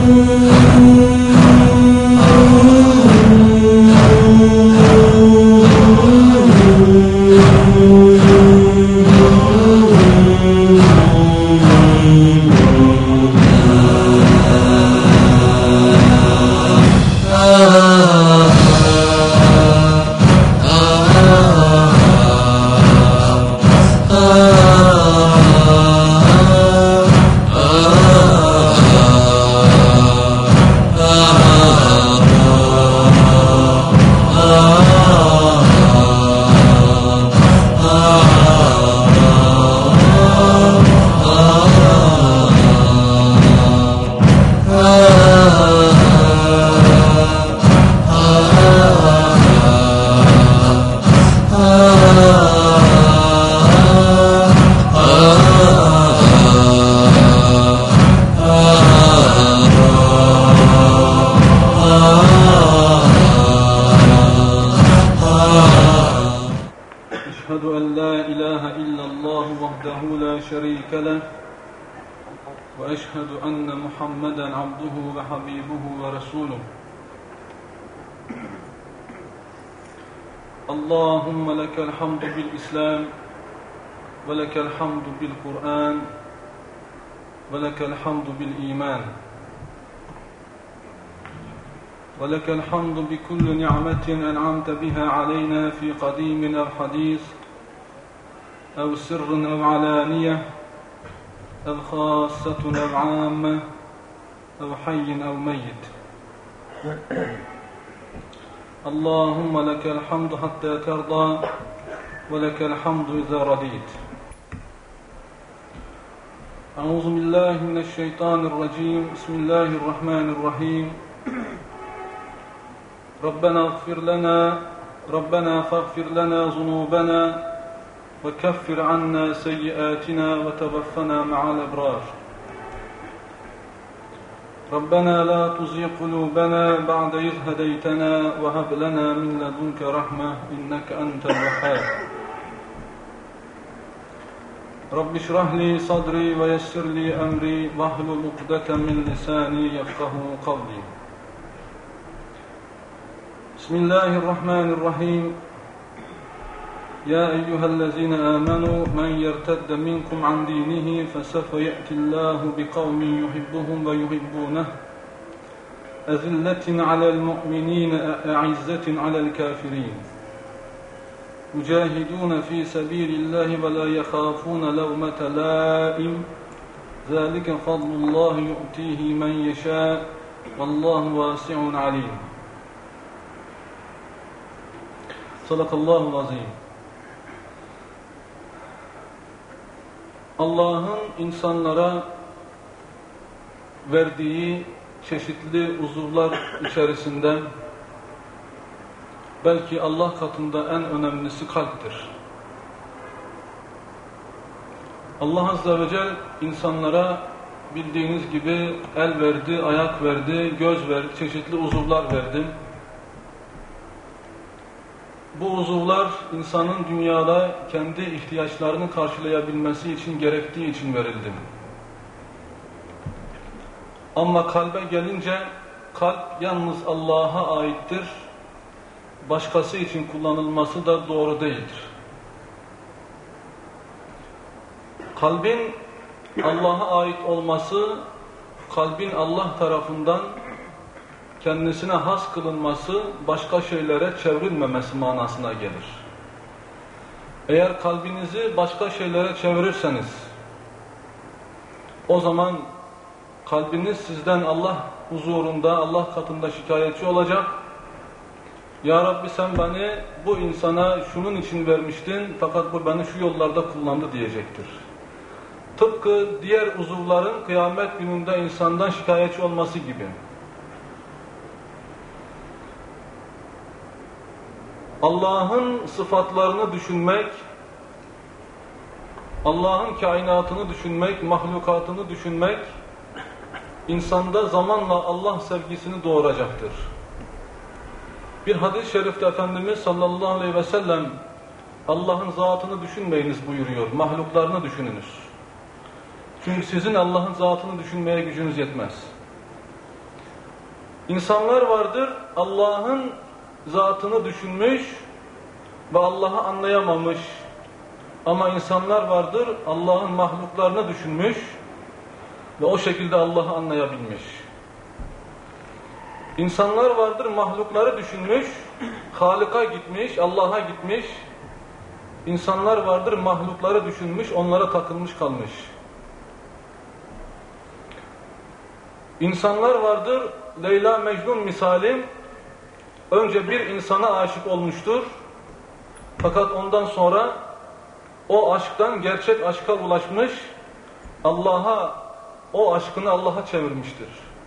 وأشهد أن محمدا عبده وحبيبه ورسوله اللهم لك الحمد بالإسلام ولك الحمد بالقرآن ولك الحمد بالإيمان ولك الحمد بكل نعمة أنعمت بها علينا في قديم أو حديث أو سر أو علانية أو خاصة أو عامة أو حي أو ميت اللهم لك الحمد حتى ترضى ولك الحمد إذا رضيت أعوذ بالله من الشيطان الرجيم بسم الله الرحمن الرحيم ربنا فاغفر لنا ذنوبنا وكفر عنا سيئاتنا وتوفنا مع الأبرار ربنا لا تزغ قلوبنا بعد إذ هديتنا وهب لنا من لدنك رحمة إنك أنت الوهاب رب اشرح لي صدري ويسر لي أمري واحلل عقدة من لساني يفقهوا قولي بسم الله الرحمن الرحيم يا أيها الذين آمنوا من يرتد منكم عن دينه فسوف يأتي الله بقوم يحبهم ويحبونه أذلة على المؤمنين أعزة على الكافرين يجاهدون في سبيل الله ولا يخافون لومة لائم ذلك فضل الله يؤتيه من يشاء والله واسع عليم صدق الله العظيم. Allah'ın insanlara verdiği çeşitli uzuvlar içerisinde belki Allah katında en önemlisi kalptir. Allah Azze ve Celle insanlara bildiğiniz gibi el verdi, ayak verdi, göz verdi, çeşitli uzuvlar verdi. Bu uzuvlar insanın dünyada kendi ihtiyaçlarını karşılayabilmesi için gerektiği için verildi. Ama kalbe gelince kalp yalnız Allah'a aittir. Başkası için kullanılması da doğru değildir. Kalbin Allah'a ait olması, kalbin Allah tarafından kendisine has kılınması, başka şeylere çevrilmemesi manasına gelir. Eğer kalbinizi başka şeylere çevirirseniz, o zaman kalbiniz sizden Allah huzurunda, Allah katında şikayetçi olacak. Ya Rabbi sen beni bu insana şunun için vermiştin, fakat bu beni şu yollarda kullandı diyecektir. Tıpkı diğer uzuvların kıyamet gününde insandan şikayetçi olması gibi. Allah'ın sıfatlarını düşünmek, Allah'ın kainatını düşünmek, mahlukatını düşünmek, insanda zamanla Allah sevgisini doğuracaktır. Bir hadis-i şerifte Efendimiz sallallahu aleyhi ve sellem, Allah'ın zatını düşünmeyiniz buyuruyor, mahluklarını düşününüz. Çünkü sizin Allah'ın zatını düşünmeye gücünüz yetmez. İnsanlar vardır, Allah'ın zatını düşünmüş ve Allah'ı anlayamamış. Ama insanlar vardır, Allah'ın mahluklarını düşünmüş ve o şekilde Allah'ı anlayabilmiş. İnsanlar vardır, mahlukları düşünmüş, Halık'a gitmiş, Allah'a gitmiş. İnsanlar vardır, mahlukları düşünmüş, onlara takılmış kalmış. İnsanlar vardır, Leyla Mecnun misali, önce bir insana aşık olmuştur. Fakat ondan sonra o aşktan gerçek aşka ulaşmış, o aşkını Allah'a çevirmiştir.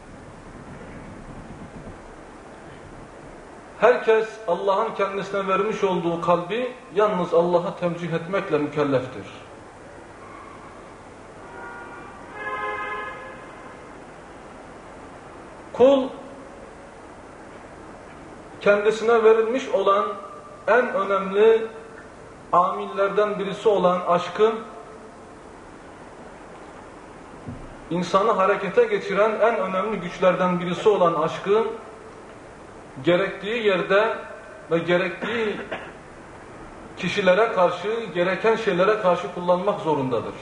Herkes Allah'ın kendisine vermiş olduğu kalbi yalnız Allah'a temcih etmekle mükelleftir. Kul kendisine verilmiş olan en önemli amillerden birisi olan aşkı, insanı harekete geçiren en önemli güçlerden birisi olan aşkı, gerektiği yerde ve gerektiği kişilere karşı, gereken şeylere karşı kullanmak zorundadır.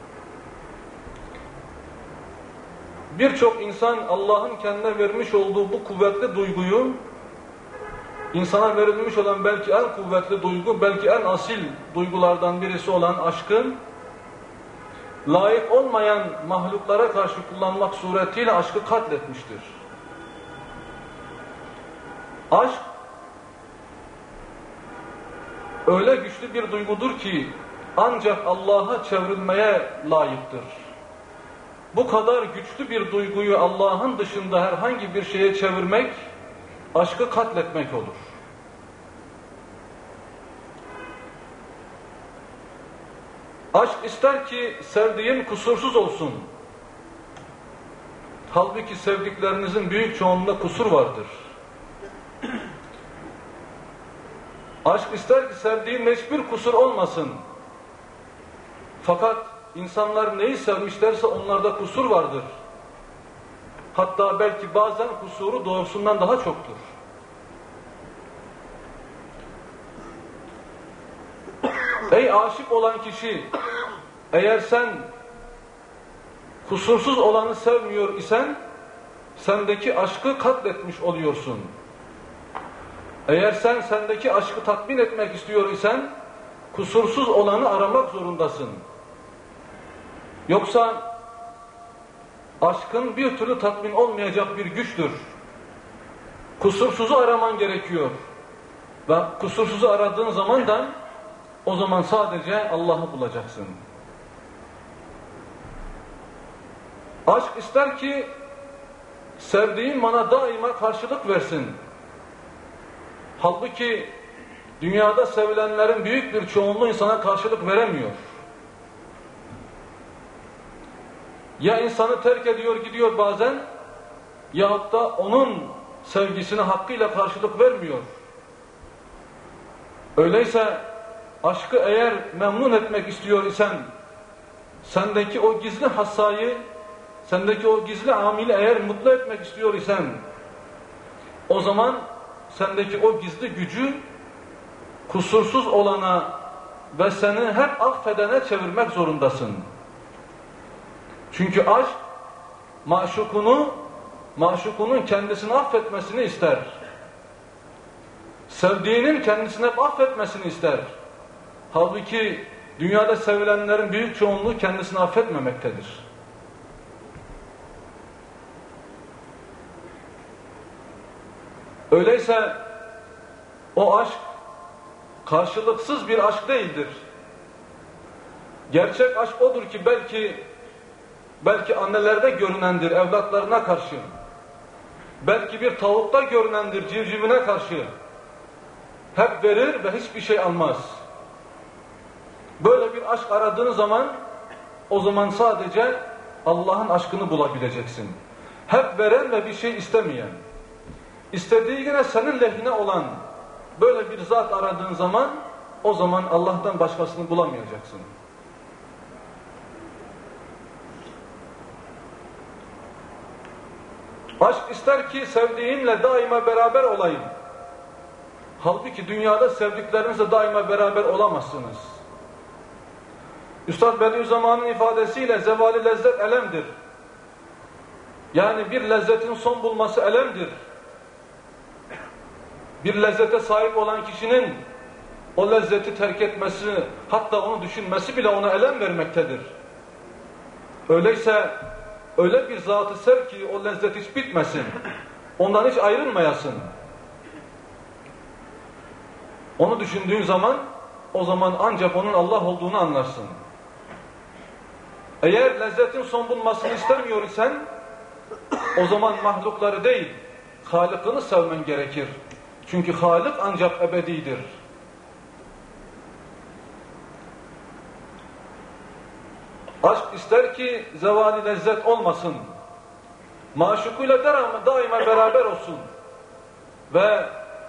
Birçok insan Allah'ın kendine vermiş olduğu bu kuvvetli duyguyu, insana verilmiş olan belki en kuvvetli duygu, belki en asil duygulardan birisi olan aşkın, layık olmayan mahluklara karşı kullanmak suretiyle aşkı katletmiştir. Aşk, öyle güçlü bir duygudur ki, ancak Allah'a çevrilmeye layıktır. Bu kadar güçlü bir duyguyu Allah'ın dışında herhangi bir şeye çevirmek, aşkı katletmek olur. Aşk ister ki sevdiğin kusursuz olsun. Halbuki sevdiklerinizin büyük çoğunluğunda kusur vardır. Aşk ister ki sevdiğin hiçbir kusur olmasın. Fakat insanlar neyi sevmişlerse onlarda kusur vardır. Hatta belki bazen kusuru doğrusundan daha çoktur. Ey aşık olan kişi, eğer sen kusursuz olanı sevmiyor isen, sendeki aşkı katletmiş oluyorsun. Eğer sen sendeki aşkı tatmin etmek istiyor isen, kusursuz olanı aramak zorundasın. Yoksa aşkın bir türlü tatmin olmayacak bir güçtür. Kusursuzu araman gerekiyor. Ve kusursuzu aradığın zaman da o zaman sadece Allah'ı bulacaksın. Aşk ister ki sevdiğin bana daima karşılık versin. Halbuki dünyada sevilenlerin büyük bir çoğunluğu insana karşılık veremiyor. Ya insanı terk ediyor gidiyor bazen, yahut da onun sevgisine hakkıyla karşılık vermiyor. Öyleyse aşkı eğer memnun etmek istiyor isen, sendeki o gizli hassayı, sendeki o gizli amili eğer mutlu etmek istiyor isen, o zaman sendeki o gizli gücü kusursuz olana ve seni hep affedene çevirmek zorundasın. Çünkü aşk maşukunun kendisini affetmesini ister. Sevdiğinin kendisine affetmesini ister. Halbuki dünyada sevilenlerin büyük çoğunluğu kendisini affetmemektedir. Öyleyse o aşk karşılıksız bir aşk değildir. Gerçek aşk odur ki belki annelerde görünendir evlatlarına karşı. Belki bir tavukta görünendir civcivine karşı. Hep verir ve hiçbir şey almaz. Böyle bir aşk aradığın zaman, o zaman sadece Allah'ın aşkını bulabileceksin. Hep veren ve bir şey istemeyen, istediği yine senin lehine olan böyle bir zat aradığın zaman, o zaman Allah'tan başkasını bulamayacaksın. Aşk ister ki sevdiğimle daima beraber olayım. Halbuki dünyada sevdiklerinizle daima beraber olamazsınız. Üstad Bediüzzaman'ın ifadesiyle zevali lezzet elemdir. Yani bir lezzetin son bulması elemdir. Bir lezzete sahip olan kişinin o lezzeti terk etmesi, hatta onu düşünmesi bile ona elem vermektedir. Öyleyse öyle bir zat-ı sev ki o lezzet hiç bitmesin. Ondan hiç ayrılmayasın. Onu düşündüğün zaman, o zaman ancak onun Allah olduğunu anlarsın. Eğer lezzetin son bulmasını istemiyor isen, o zaman mahlukları değil, Halık'ını sevmen gerekir. Çünkü Halık ancak ebedidir. Aşk ister ki zevali lezzet olmasın. Maşukuyla daima beraber olsun. Ve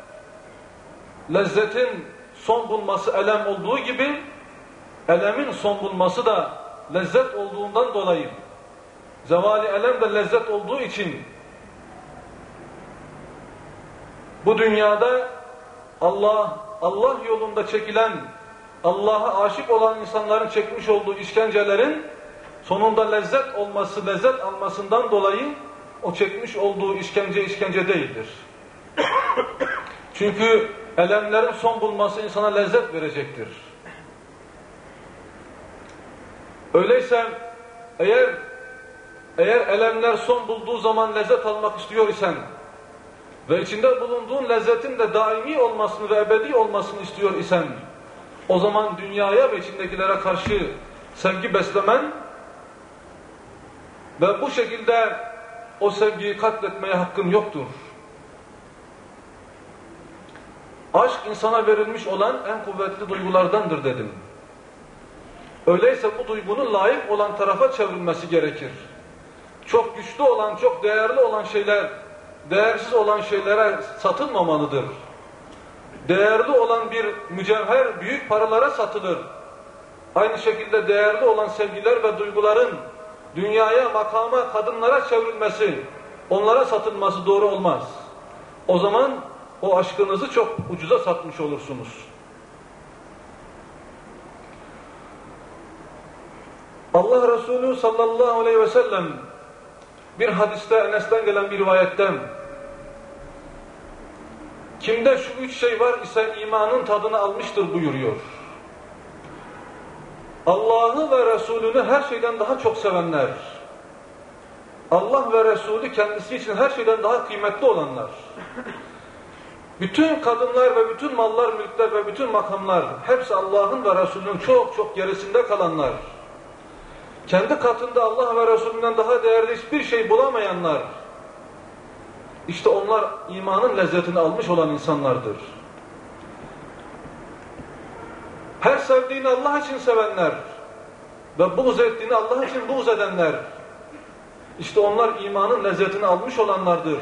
lezzetin son bulması elem olduğu gibi, elemin son bulması da lezzet olduğundan dolayı, zevali elem de lezzet olduğu için, bu dünyada Allah yolunda çekilen, Allah'a aşık olan insanların çekmiş olduğu işkencelerin sonunda lezzet olması, lezzet almasından dolayı o çekmiş olduğu işkence değildir. Çünkü elemlerin son bulması insana lezzet verecektir. Öyleyse eğer elemler son bulduğu zaman lezzet almak istiyor isen ve içinde bulunduğun lezzetin de daimi olmasını ve ebedi olmasını istiyor isen, o zaman dünyaya ve içindekilere karşı sevgi beslemen ve bu şekilde o sevgiyi katletmeye hakkın yoktur. Aşk insana verilmiş olan en kuvvetli duygulardandır dedim. Öyleyse bu duygunun layık olan tarafa çevrilmesi gerekir. Çok güçlü olan, çok değerli olan şeyler, değersiz olan şeylere satılmamalıdır. Değerli olan bir mücevher büyük paralara satılır. Aynı şekilde değerli olan sevgiler ve duyguların dünyaya, makama, kadınlara çevrilmesi, onlara satılması doğru olmaz. O zaman o aşkınızı çok ucuza satmış olursunuz. Allah Resulü sallallahu aleyhi ve sellem bir hadiste, Enes'ten gelen bir rivayetten, kimde şu üç şey var ise imanın tadını almıştır buyuruyor. Allah'ı ve Resulünü her şeyden daha çok sevenler, Allah ve Resulü kendisi için her şeyden daha kıymetli olanlar, bütün kadınlar ve bütün mallar, mülkler ve bütün makamlar, hepsi Allah'ın ve Resulünün çok çok gerisinde kalanlar, kendi katında Allah ve Resulünden daha değerli hiçbir şey bulamayanlar, İşte onlar imanın lezzetini almış olan insanlardır. Her sevdiğini Allah için sevenler ve buğz ettiğini Allah için buğz edenler, İşte onlar imanın lezzetini almış olanlardır.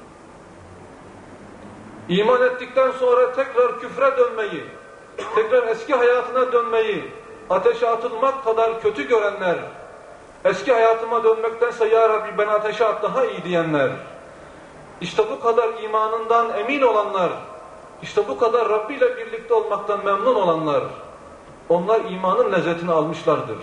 İman ettikten sonra tekrar küfre dönmeyi, tekrar eski hayatına dönmeyi, ateşe atılmak kadar kötü görenler, eski hayatıma dönmektense ya Rabbi ben ateşe at daha iyi diyenler, İşte bu kadar imanından emin olanlar, işte bu kadar Rabbi ile birlikte olmaktan memnun olanlar, onlar imanın lezzetini almışlardır.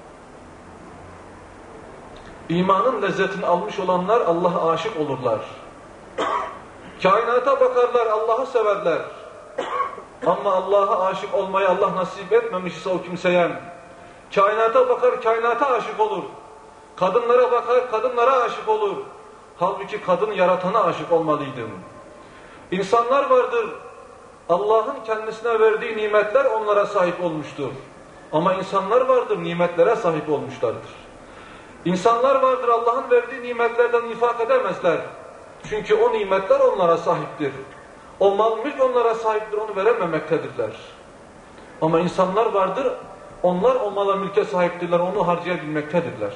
İmanın lezzetini almış olanlar Allah'a aşık olurlar. Kainata bakarlar, Allah'ı severler. Ama Allah'a aşık olmayı Allah nasip etmemişse o kimseye, kainata bakar, kainata aşık olur. Kadınlara bakar, kadınlara aşık olur. Halbuki kadın yaratana aşık olmalıydım. İnsanlar vardır, Allah'ın kendisine verdiği nimetler onlara sahip olmuştur. Ama insanlar vardır, nimetlere sahip olmuşlardır. İnsanlar vardır, Allah'ın verdiği nimetlerden infak edemezler. Çünkü o nimetler onlara sahiptir. O mal mülk onlara sahiptir, onu verememektedirler. Ama insanlar vardır, onlar o mala mülke sahiptirler, onu harcayabilmektedirler.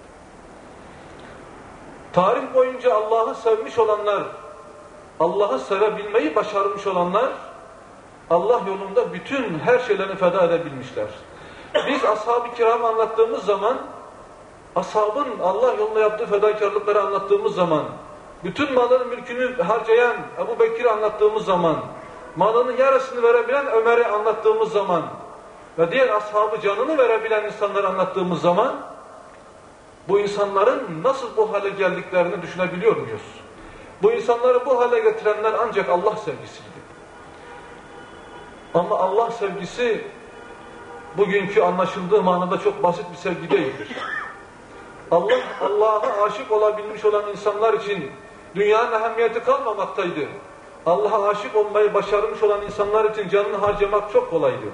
Tarih boyunca Allah'ı sevmiş olanlar, Allah'ı sevebilmeyi başarmış olanlar, Allah yolunda bütün her şeylerini feda edebilmişler. Biz ashab-ı kiramı anlattığımız zaman, ashabın Allah yolunda yaptığı fedakarlıkları anlattığımız zaman, bütün malını mülkünü harcayan Ebu Bekir'i anlattığımız zaman, malının yarısını verebilen Ömer'i anlattığımız zaman ve diğer ashabı canını verebilen insanları anlattığımız zaman bu insanların nasıl bu hale geldiklerini düşünebiliyor muyuz? Bu insanları bu hale getirenler ancak Allah sevgisiydi. Ama Allah sevgisi bugünkü anlaşıldığı manada çok basit bir sevgi değildir. Allah'a aşık olabilmiş olan insanlar için dünyanın ehemmiyeti kalmamaktaydı. Allah'a aşık olmayı başarmış olan insanlar için canını harcamak çok kolaydı.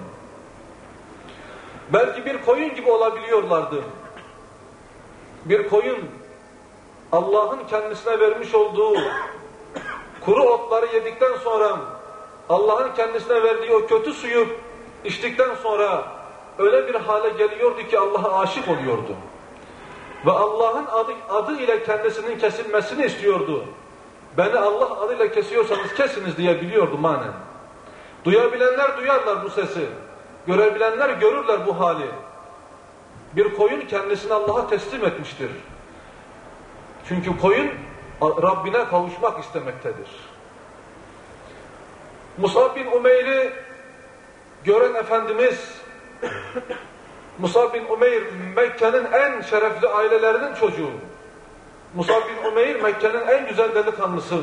Belki bir koyun gibi olabiliyorlardı. Bir koyun Allah'ın kendisine vermiş olduğu kuru otları yedikten sonra, Allah'ın kendisine verdiği o kötü suyu içtikten sonra öyle bir hale geliyordu ki Allah'a aşık oluyordu. Ve Allah'ın adı ile kendisinin kesilmesini istiyordu. Beni Allah adıyla kesiyorsanız kesiniz diyebiliyordu manen. Duyabilenler duyarlar bu sesi. Görebilenler görürler bu hali. Bir koyun kendisini Allah'a teslim etmiştir. Çünkü koyun Rabbine kavuşmak istemektedir. Mus'ab bin Umeyr'i gören Efendimiz, Mus'ab bin Umeyr Mekke'nin en şerefli ailelerinin çocuğu. Mus'ab bin Umeyr Mekke'nin en güzel delikanlısı.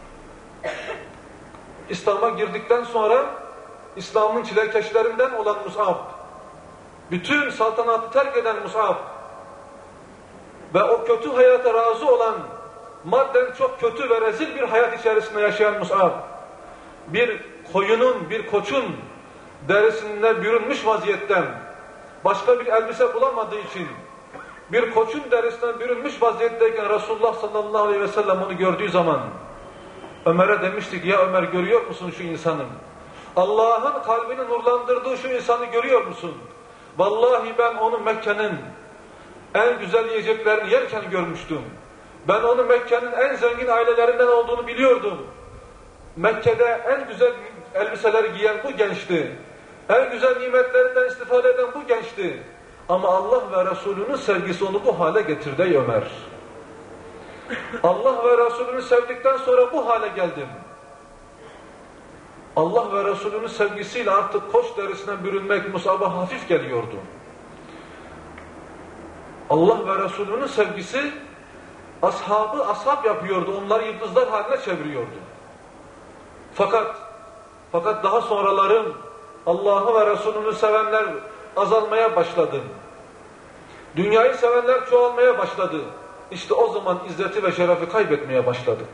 İslam'a girdikten sonra İslam'ın çilekeşlerinden olan Mus'ab, bütün saltanatı terk eden Mus'ab ve o kötü hayata razı olan, madden çok kötü ve rezil bir hayat içerisinde yaşayan Mus'ab, bir koyunun, bir koçun derisine bürünmüş vaziyetten, başka bir elbise bulamadığı için, bir koçun derisine bürünmüş vaziyetteyken Resulullah sallallahu aleyhi ve sellem onu gördüğü zaman, Ömer'e demiştik, ya Ömer görüyor musun şu insanı? Allah'ın kalbini nurlandırdığı şu insanı görüyor musun? Vallahi ben onu Mekke'nin en güzel yiyeceklerini yerken görmüştüm. Ben onu Mekke'nin en zengin ailelerinden olduğunu biliyordum. Mekke'de en güzel elbiseleri giyen bu gençti. En güzel nimetlerinden istifade eden bu gençti. Ama Allah ve Resulünün sevgisi onu bu hale getirdi ey Ömer. Allah ve Resulünü sevdikten sonra bu hale geldim. Allah ve Resulünün sevgisiyle artık koç derisine bürünmek Mus'ab'a hafif geliyordu. Allah ve Resulünün sevgisi ashabı ashab yapıyordu. Onları yıldızlar haline çeviriyordu. Fakat daha sonraların Allah'ı ve Resulünü sevenler azalmaya başladı. Dünyayı sevenler çoğalmaya başladı. İşte o zaman izzeti ve şerefi kaybetmeye başladık.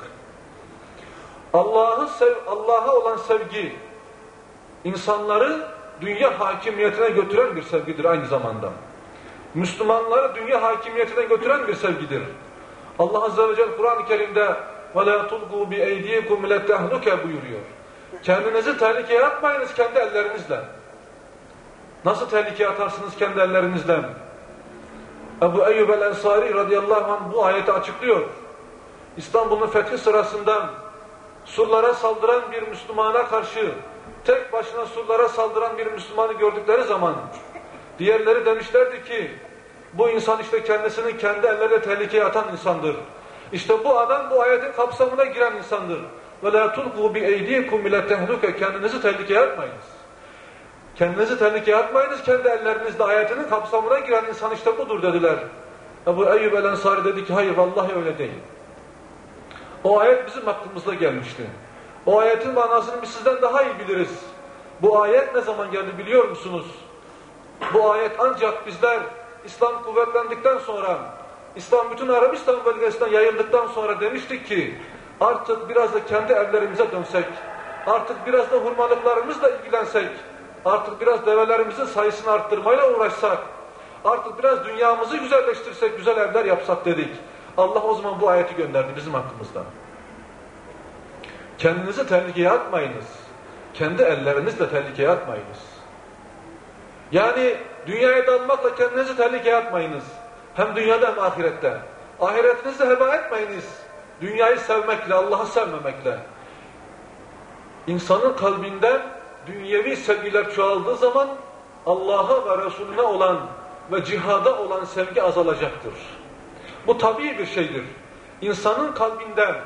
Allah'a olan sevgi insanları dünya hakimiyetine götüren bir sevgidir aynı zamanda. Müslümanları dünya hakimiyetine götüren bir sevgidir. Allah Azze ve Celle Kur'an-ı Kerim'de وَلَا تُلْقُوا بِاَيْدِيكُمْ لَتَهْلُكَ buyuruyor. Kendinizi tehlikeye atmayınız kendi ellerinizle. Nasıl tehlikeye atarsınız kendi ellerinizle? Ebu Eyyub el-Ensari radıyallahu anh bu ayeti açıklıyor. İstanbul'un fethi sırasında surlara saldıran bir Müslümana karşı tek başına surlara saldıran bir Müslümanı gördükleri zaman diğerleri demişlerdi ki bu insan işte kendisini kendi elleriyle tehlikeye atan insandır. İşte bu adam bu ayetin kapsamına giren insandır. وَلَا تُلْقُوا بِاَيْدِيكُمْ اِلَى تَهْلُكَ Kendinizi tehlikeye atmayınız. Kendinizi tehlikeye atmayınız kendi ellerinizle ayetinin kapsamına giren insan işte budur dediler. Ebu Eyyub el-Ensari dedi ki hayır vallahi öyle değil. O ayet bizim aklımızda gelmişti. O ayetin manasını biz sizden daha iyi biliriz. Bu ayet ne zaman geldi biliyor musunuz? Bu ayet ancak bizler İslam kuvvetlendikten sonra, İslam bütün Arabistan bölgesinden yayıldıktan sonra demiştik ki artık biraz da kendi evlerimize dönsek, artık biraz da hurmalıklarımızla ilgilensek, artık biraz develerimizin sayısını arttırmayla uğraşsak, artık biraz dünyamızı güzelleştirsek, güzel evler yapsak dedik. Allah o zaman bu ayeti gönderdi bizim hakkımızda. Kendinizi tehlikeye atmayınız. Kendi ellerinizle tehlikeye atmayınız. Yani dünyaya dalmakla kendinizi tehlikeye atmayınız. Hem dünyada hem ahirette. Ahiretinizi heba etmeyiniz. Dünyayı sevmekle, Allah'ı sevmemekle. İnsanın kalbinden dünyevi sevgiler çoğaldığı zaman Allah'a ve Resulüne olan ve cihada olan sevgi azalacaktır. Bu tabii bir şeydir. İnsanın kalbinden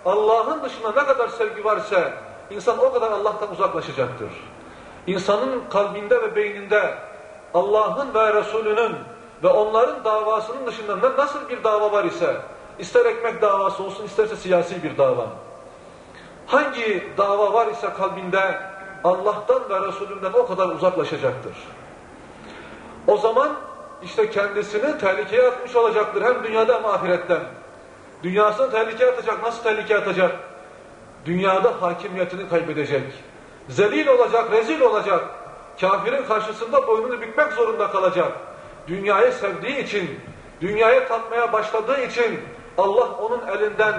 Allah'ın dışında ne kadar sevgi varsa insan o kadar Allah'tan uzaklaşacaktır. İnsanın kalbinde ve beyninde Allah'ın ve Resulünün ve onların davasının dışında nasıl bir dava var ise, ister ekmek davası olsun, isterse siyasi bir dava. Hangi dava var ise kalbinde Allah'tan ve Resulünden o kadar uzaklaşacaktır. O zaman işte kendisini tehlikeye atmış olacaktır. Hem dünyada hem ahiretten. Dünyasını tehlikeye atacak. Nasıl tehlikeye atacak? Dünyada hakimiyetini kaybedecek. Zelil olacak, rezil olacak. Kafirin karşısında boynunu bükmek zorunda kalacak. Dünyayı sevdiği için, dünyaya tatmaya başladığı için Allah onun elinden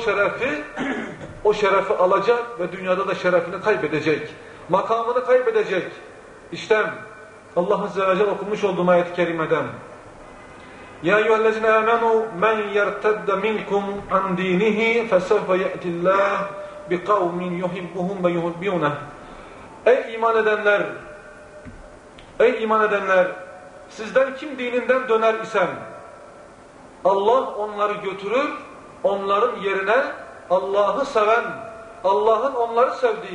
o şerefi alacak ve dünyada da şerefini kaybedecek. Makamını kaybedecek. İşte Allah Azze ve Celle okumuş olduğum ayet-i kerimeden Ya eyyühellezine amenu men yertedde minkum an dinihi fesevfe ye'tillah bi kavmin yuhibbuhum ve yuhibbuneh. Ey iman edenler, sizden kim dininden döner isem Allah onları götürür, onların yerine Allah'ı seven, Allah'ın onları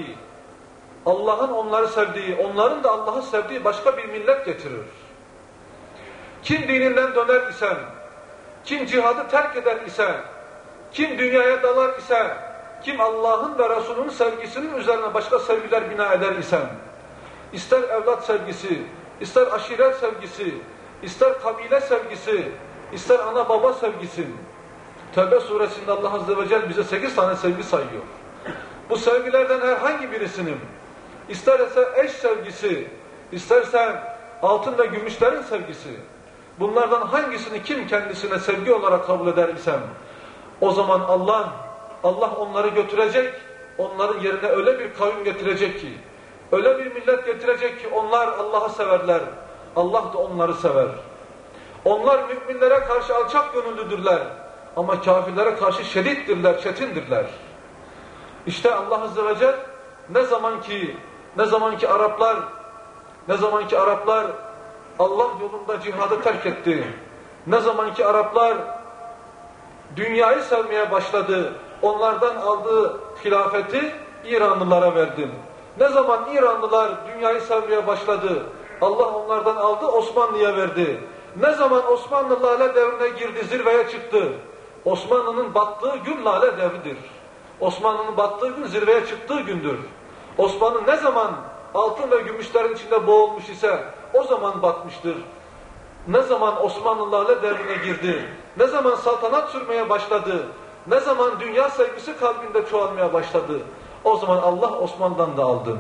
sevdiği, onların da Allah'ı sevdiği başka bir millet getirir. Kim dininden döner ise, kim cihadı terk eder ise, kim dünyaya dalar ise, kim Allah'ın ve Resulünün sevgisinin üzerine başka sevgiler bina eder ise, ister evlat sevgisi, ister aşiret sevgisi, ister kabile sevgisi, ister ana baba sevgisi. Tevbe suresinde Allah Azze ve Celle bize 8 tane sevgi sayıyor. Bu sevgilerden herhangi birisinin, isterse eş sevgisi, isterse altın ve gümüşlerin sevgisi, bunlardan hangisini kim kendisine sevgi olarak kabul eder isem, o zaman Allah onları götürecek, onların yerine öyle bir kavim getirecek ki, öyle bir millet getirecek ki onlar Allah'ı severler, Allah da onları sever. Onlar müminlere karşı alçak gönüllüdürler ama kafirlere karşı şedittirler, çetindirler. İşte Allah Azze ve Celle ne zamanki Araplar Allah yolunda cihadı terk etti, ne zamanki Araplar dünyayı sevmeye başladı, onlardan aldığı hilafeti İranlılara verdi. Ne zaman İranlılar dünyayı sevmeye başladı, Allah onlardan aldı, Osmanlı'ya verdi. Ne zaman Osmanlı Lale devrine girdi, zirveye çıktı, Osmanlı'nın battığı gün Lale devridir. Osmanlı'nın battığı gün zirveye çıktığı gündür. Osmanlı ne zaman altın ve gümüşlerin içinde boğulmuş ise o zaman batmıştır. Ne zaman Osmanlı Lale devrine girdi, ne zaman saltanat sürmeye başladı, ne zaman dünya sevgisi kalbinde çoğalmaya başladı, o zaman Allah Osmanlı'dan da aldı.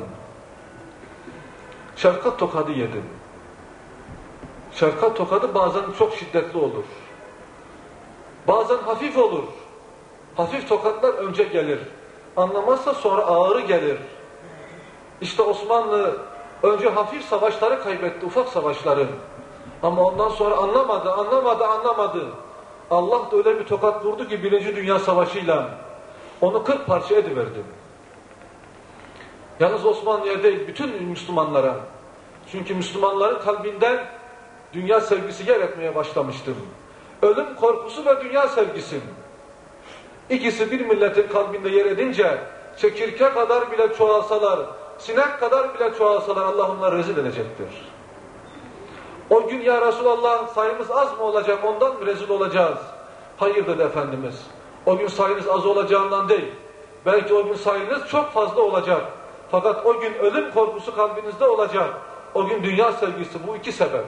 Şefkat tokadı yedi. Şefkat tokadı bazen çok şiddetli olur. Bazen hafif olur. Hafif tokatlar önce gelir. Anlamazsa sonra ağırı gelir. İşte Osmanlı önce hafif savaşları kaybetti, ufak savaşları. Ama ondan sonra anlamadı. Allah da öyle bir tokat vurdu ki 1. Dünya Savaşı'yla onu 40 parça ediverdi. Yalnız Osmanlı'ya değil, bütün Müslümanlara. Çünkü Müslümanların kalbinden dünya sevgisi yer etmeye başlamıştı. Ölüm korkusu ve dünya sevgisi. İkisi bir milletin kalbinde yer edince çekirge kadar bile çoğalsalar, sinek kadar bile çoğalsalar Allah onları rezil edecektir. O gün ya Resulallah sayımız az mı olacak, ondan mı rezil olacağız? Hayır dedi Efendimiz. O gün sayınız az olacağından değil. Belki o gün sayınız çok fazla olacak. Fakat o gün ölüm korkusu kalbinizde olacak. O gün dünya sevgisi, bu iki sebep.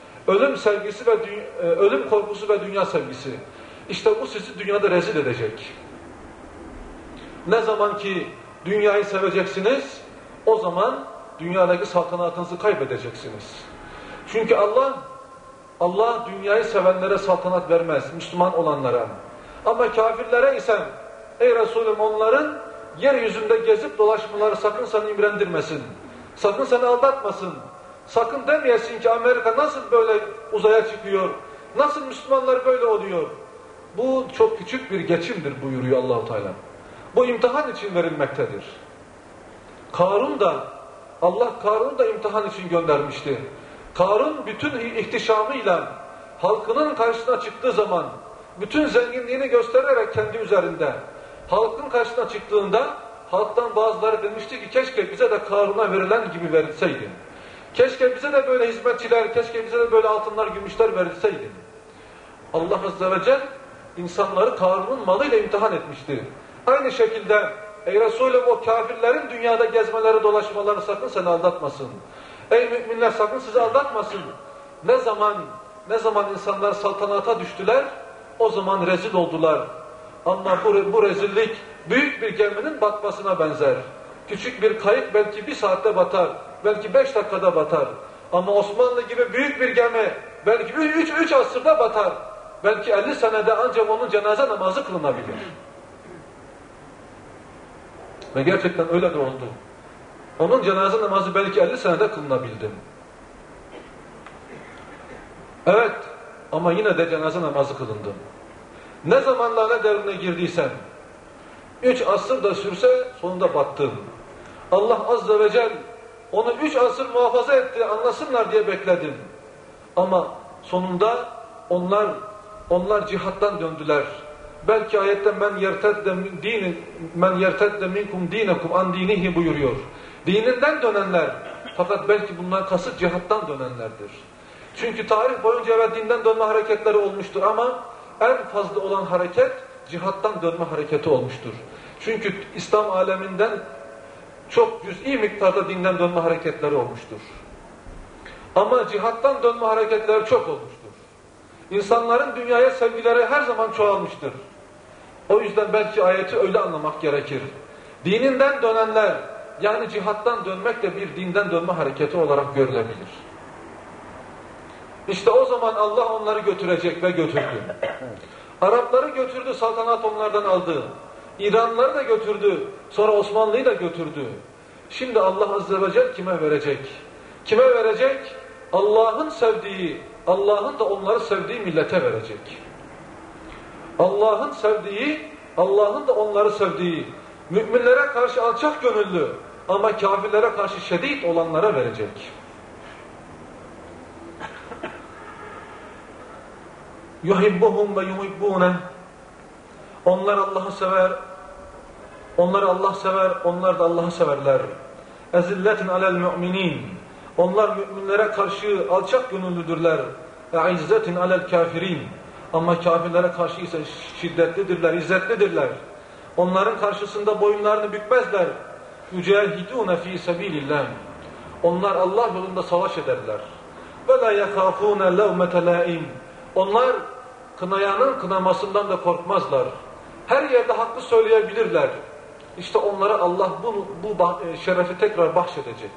Ölüm korkusu ve dünya sevgisi. İşte bu sizi dünyada rezil edecek. Ne zaman ki dünyayı seveceksiniz, o zaman dünyadaki saltanatınızı kaybedeceksiniz. Çünkü Allah dünyayı sevenlere saltanat vermez, Müslüman olanlara. Ama kafirlere ise, ey Resulüm onların yeryüzünde gezip dolaşmaları sakın seni imrendirmesin. Sakın seni aldatmasın. Sakın demeyesin ki Amerika nasıl böyle uzaya çıkıyor, nasıl Müslümanlar böyle oluyor. Bu çok küçük bir geçimdir buyuruyor Allah-u Teala. Bu imtihan için verilmektedir. Allah Karun'u da imtihan için göndermişti. Karun bütün ihtişamıyla halkının karşısına çıktığı zaman bütün zenginliğini göstererek kendi üzerinde halkın karşısına çıktığında halktan bazıları demişti ki keşke bize de Karun'a verilen gibi verilseydi. Keşke bize de böyle hizmetçiler, keşke bize de böyle altınlar, gümüşler verilseydi. Allah Azze ve Celle insanları Karun'un malıyla imtihan etmişti. Aynı şekilde ey Resulüm o kafirlerin dünyada gezmeleri, dolaşmaları sakın seni aldatmasın. Ey müminler sakın sizi aldatmasın. Ne zaman insanlar saltanata düştüler, o zaman rezil oldular. Ama bu rezillik büyük bir geminin batmasına benzer. Küçük bir kayık belki 1 saatte batar, belki 5 dakikada batar. Ama Osmanlı gibi büyük bir gemi belki 3 asırda batar. Belki 50 senede ancak onun cenaze namazı kılınabilir. Ve gerçekten öyle de oldu. Onun cenaze namazı belki 50 senede kılınabildi. Evet, ama yine de cenaze namazı kılındı. Ne zaman lanet devrine girdiysen, 3 asır da sürse sonunda battın. Allah Azze ve Celle onu 3 asır muhafaza etti, anlasınlar diye bekledim. Ama sonunda onlar cihattan döndüler. Belki ayette men yertedde minkum dinekum an dinihi buyuruyor. Dininden dönenler. Fakat belki bunlar kasıt cihattan dönenlerdir. Çünkü tarih boyunca evet dinden dönme hareketleri olmuştur ama en fazla olan hareket cihattan dönme hareketi olmuştur. Çünkü İslam aleminden çok cüz'i miktarda dinden dönme hareketleri olmuştur. Ama cihattan dönme hareketleri çok olmuştur. İnsanların dünyaya sevgileri her zaman çoğalmıştır. O yüzden belki ayeti öyle anlamak gerekir. Dininden dönenler, yani cihattan dönmek de bir dinden dönme hareketi olarak görülebilir. İşte o zaman Allah onları götürecek ve götürdü. Arapları götürdü, saltanat onlardan aldı. İranlıları da götürdü, sonra Osmanlı'yı da götürdü. Şimdi Allah Azze ve Celle kime verecek? Kime verecek? Allah'ın sevdiği, Allah'ın da onları sevdiği millete verecek. Allah'ın sevdiği, Allah'ın da onları sevdiği, müminlere karşı alçak gönüllü ama kafirlere karşı şiddet olanlara verecek. Yuhibbuhum ve yuhibbune. Onlar Allah'ı sever, onları Allah sever, onlar da Allah'ı severler. Ezilletin alel mu'minin. Onlar müminlere karşı alçak gönüllüdürler. İzzetin alel kafirin. Ama kafirlere karşı ise şiddetlidirler, izzetlidirler. Onların karşısında boyunlarını bükmezler. Yücahidûne fî sebîlillah. Onlar Allah yolunda savaş ederler. Ve lâ yekâfûne levmete lâim. Onlar kınayanın kınamasından da korkmazlar. Her yerde hakkı söyleyebilirler. İşte onlara Allah bu şerefi tekrar bahşedecek.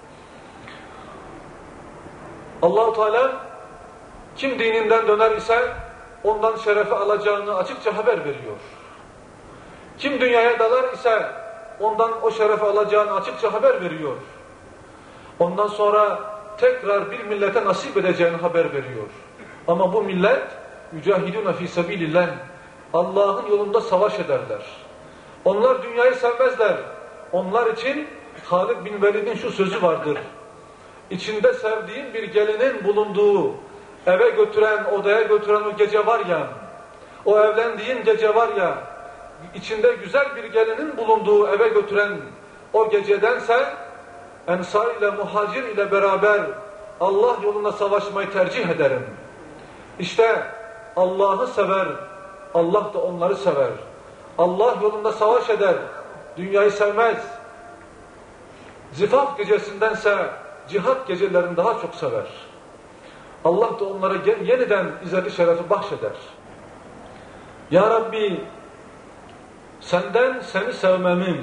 Allah-u Teala kim dininden döner ise ondan şerefi alacağını açıkça haber veriyor. Kim dünyaya dalar ise ondan o şerefi alacağını açıkça haber veriyor. Ondan sonra tekrar bir millete nasip edeceğini haber veriyor. Ama bu millet yücahidûne fî sebîlillah. Allah'ın yolunda savaş ederler. Onlar dünyayı sevmezler. Onlar için Halid bin Velid'in şu sözü vardır. İçinde sevdiğin bir gelinin bulunduğu, eve götüren, odaya götüren o gece var ya, o evlendiğin gece var ya, içinde güzel bir gelinin bulunduğu eve götüren o gecedense, Ensar ile Muhacir ile beraber Allah yolunda savaşmayı tercih ederim. İşte Allah'ı sever, Allah da onları sever. Allah yolunda savaş eder, dünyayı sevmez. Zifaf gecesindense cihat gecelerini daha çok sever. Allah da onlara yeniden izzet-i şerefi bahşeder. Ya Rabbi, senden seni sevmemim,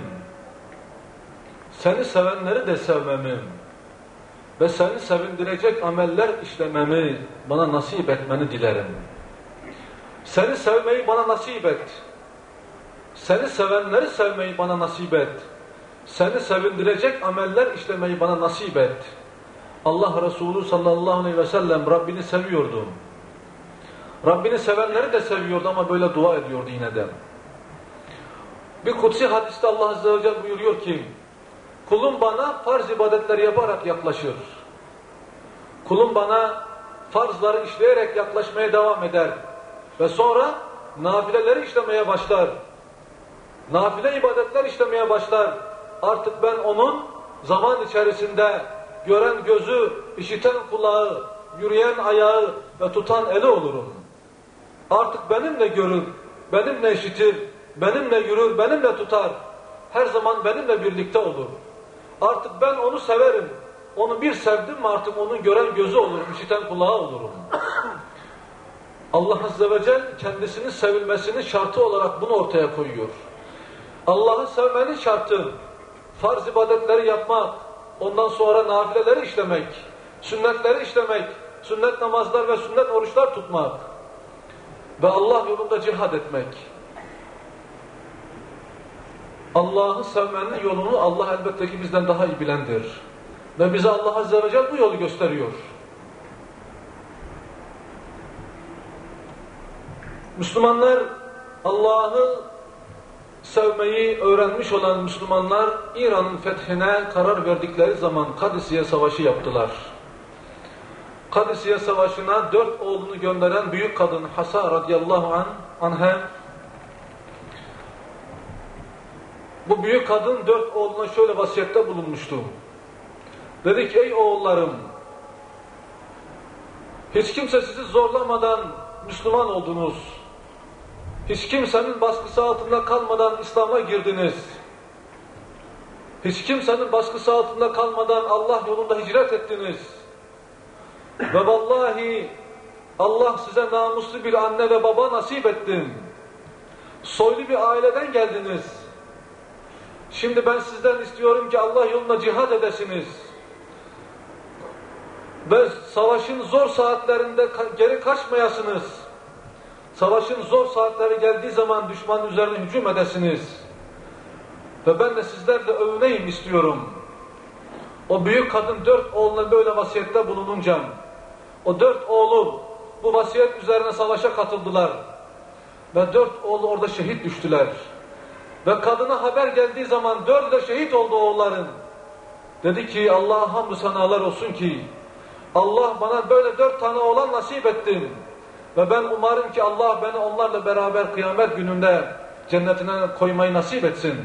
seni sevenleri de sevmemim ve seni sevindirecek ameller işlememi bana nasip etmeni dilerim. Seni sevmeyi bana nasip et. Seni sevenleri sevmeyi bana nasip et. Seni sevindirecek ameller işlemeyi bana nasip et. Allah Resulü sallallahu aleyhi ve sellem Rabbini seviyordu. Rabbini sevenleri de seviyordu ama böyle dua ediyordu yine de. Bir kutsi hadiste Allah Azze ve Celle buyuruyor ki, kulum bana farz ibadetleri yaparak yaklaşır. Kulum bana farzları işleyerek yaklaşmaya devam eder. Ve sonra nafileleri işlemeye başlar. nafile ibadetler işlemeye başlar. Artık ben onun zaman içerisinde gören gözü, işiten kulağı, yürüyen ayağı ve tutan eli olurum. Artık benimle görür, benimle işitir, benimle yürür, benimle tutar. Her zaman benimle birlikte olur. Artık ben onu severim. Onu bir sevdim mi artık onun gören gözü olurum, işiten kulağı olurum. Allah Azze ve Celle kendisinin sevilmesinin şartı olarak bunu ortaya koyuyor. Allah'ı sevmenin şartı, farz ibadetleri yapmak, ondan sonra nafileleri işlemek, sünnetleri işlemek, sünnet namazlar ve sünnet oruçlar tutmak ve Allah yolunda cihad etmek. Allah'ı sevmenin yolunu Allah elbette ki bizden daha iyi bilendir. Ve bize Allah Azze ve Celle bu yolu gösteriyor. Müslümanlar, Allah'ı sevmeyi öğrenmiş olan Müslümanlar, İran'ın fethine karar verdikleri zaman Kadisiye Savaşı yaptılar. Kadisiye Savaşı'na 4 oğlunu gönderen büyük kadın Hasa radıyallahu anha, bu büyük kadın 4 oğluna şöyle vasiyette bulunmuştu. Dedi ki, ey oğullarım, hiç kimse sizi zorlamadan Müslüman oldunuz. Hiç kimsenin baskısı altında kalmadan İslam'a girdiniz. Hiç kimsenin baskısı altında kalmadan Allah yolunda hicret ettiniz. Ve vallahi Allah size namuslu bir anne ve baba nasip etti. Soylu bir aileden geldiniz. Şimdi ben sizden istiyorum ki Allah yolunda cihad edesiniz. Ve savaşın zor saatlerinde geri kaçmayasınız. Savaşın zor saatleri geldiği zaman düşmanın üzerine hücum edesiniz. Ve ben de sizlerle övüneyim istiyorum. O büyük kadın 4 oğluna böyle vasiyette bulununca, o 4 oğlu bu vasiyet üzerine savaşa katıldılar. Ve 4 oğlu orada şehit düştüler. Ve kadına haber geldiği zaman 4'ü de şehit oldu oğulların. Dedi ki, Allah'a hamdü senalar olsun ki Allah bana böyle 4 tane oğlan nasip etti. Ve ben umarım ki Allah beni onlarla beraber kıyamet gününde cennetine koymayı nasip etsin.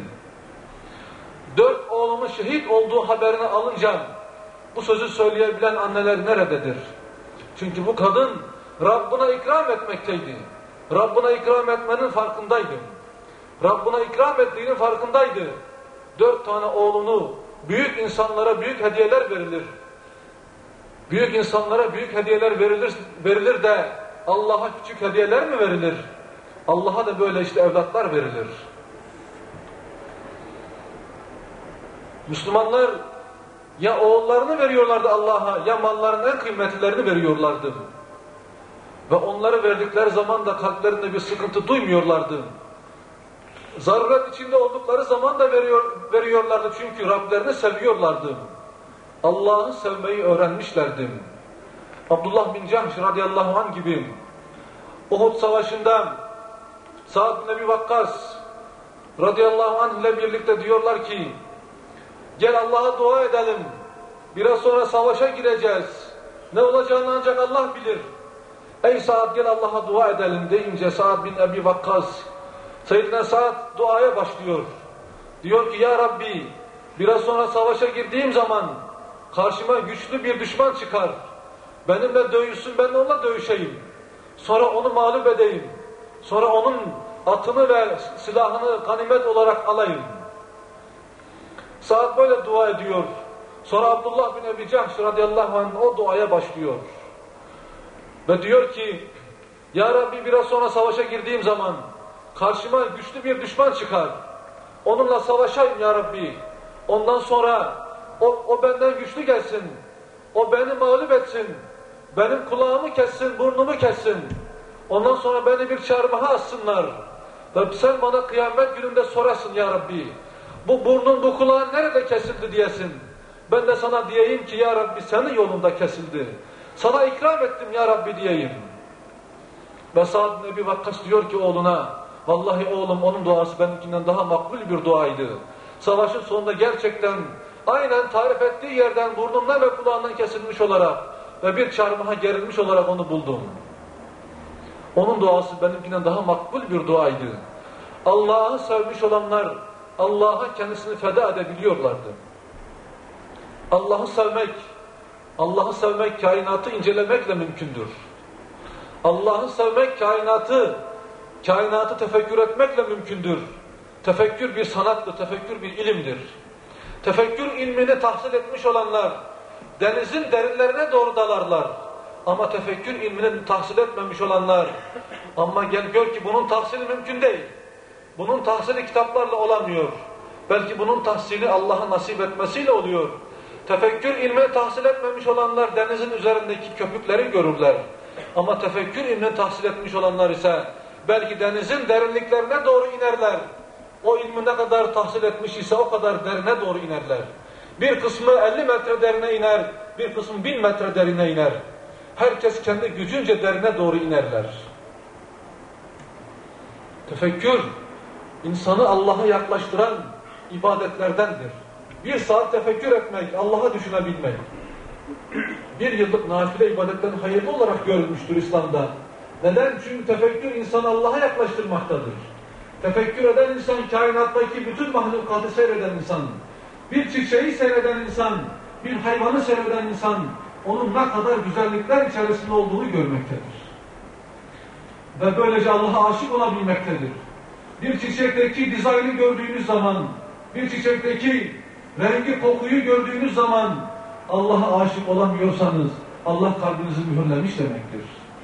4 oğlumun şehit olduğu haberini alınca bu sözü söyleyebilen anneler nerededir? Çünkü bu kadın Rabbına ikram etmekteydi. Rabbına ikram etmenin farkındaydı. Rabbına ikram ettiğinin farkındaydı. 4 tane oğlunu, büyük insanlara büyük hediyeler verilir. Büyük insanlara büyük hediyeler verilir de Allah'a küçük hediyeler mi verilir? Allah'a da böyle işte evlatlar verilir. Müslümanlar ya oğullarını veriyorlardı Allah'a, ya mallarının en kıymetlilerini veriyorlardı. Ve onları verdikleri zaman da kalplerinde bir sıkıntı duymuyorlardı. Zaruret içinde oldukları zaman da veriyorlardı çünkü Rablerini seviyorlardı. Allah'ı sevmeyi öğrenmişlerdi. Abdullah bin Cahş radıyallahu anh gibi Uhud savaşında Sa'd bin Ebi Vakkas radıyallahu anh ile birlikte diyorlar ki, gel Allah'a dua edelim. Biraz sonra savaşa gireceğiz. Ne olacağını ancak Allah bilir. Ey Sa'd, gel Allah'a dua edelim deyince Sa'd bin Ebi Vakkas, Seyyidina Sa'd duaya başlıyor. Diyor ki, ya Rabbi, biraz sonra savaşa girdiğim zaman karşıma güçlü bir düşman çıkar. Benimle dövüşsün, ben onunla dövüşeyim. Sonra onu mağlup edeyim. Sonra onun atını ve silahını ganimet olarak alayım. Sa'd böyle dua ediyor. Sonra Abdullah bin Ebi Cahş radıyallahu anh o duaya başlıyor. Ve diyor ki, ya Rabbi, biraz sonra savaşa girdiğim zaman karşıma güçlü bir düşman çıkar. Onunla savaşayım ya Rabbi. Ondan sonra o benden güçlü gelsin. O beni mağlup etsin. Benim kulağımı kessin, burnumu kessin. Ondan sonra beni bir çarmıha assınlar. Ve sen bana kıyamet gününde sorasın ya Rabbi. Bu burnun, bu kulağın nerede kesildi diyesin. Ben de sana diyeyim ki ya Rabbi senin yolunda kesildi. Sana ikram ettim ya Rabbi diyeyim. Ve Sa'd bin Ebi Vakkas diyor ki oğluna, vallahi oğlum onun duası benimkinden daha makbul bir duaydı. Savaşın sonunda gerçekten aynen tarif ettiği yerden burnundan ve kulağından kesilmiş olarak ve bir çarmıha gerilmiş olarak onu buldum. Onun duası benimkinden daha makbul bir duaydı. Allah'ı sevmiş olanlar Allah'a kendisini feda edebiliyorlardı. Allah'ı sevmek kainatı incelemekle mümkündür. Allah'ı sevmek kainatı tefekkür etmekle mümkündür. Tefekkür bir sanattır, tefekkür bir ilimdir. Tefekkür ilmini tahsil etmiş olanlar denizin derinlerine doğru dalarlar. Ama tefekkür ilmini tahsil etmemiş olanlar, ama gel gör ki bunun tahsili mümkün değil. Bunun tahsili kitaplarla olamıyor. Belki bunun tahsili Allah'a nasip etmesiyle oluyor. Tefekkür ilmini tahsil etmemiş olanlar denizin üzerindeki köpükleri görürler. Ama tefekkür ilmini tahsil etmiş olanlar ise belki denizin derinliklerine doğru inerler. O ilmi ne kadar tahsil etmiş ise o kadar derine doğru inerler. Bir kısmı 50 metre derine iner, bir kısmı 1000 metre derine iner. Herkes kendi gücünce derine doğru inerler. Tefekkür, insanı Allah'a yaklaştıran ibadetlerdendir. Bir saat tefekkür etmek, Allah'a düşünebilmek. Bir yıllık nafile ibadetten hayırlı olarak görülmüştür İslam'da. Neden? Çünkü tefekkür insanı Allah'a yaklaştırmaktadır. Tefekkür eden insan, kainattaki bütün mahlukatı seyreden insan, bir çiçeği seyreden insan, bir hayvanı seyreden insan, onun ne kadar güzellikler içerisinde olduğunu görmektedir. Ve böylece Allah'a aşık olabilmektedir. Bir çiçekteki dizaynı gördüğünüz zaman, bir çiçekteki rengi, kokuyu gördüğünüz zaman Allah'a aşık olamıyorsanız Allah kalbinizi mühürlemiş demektir.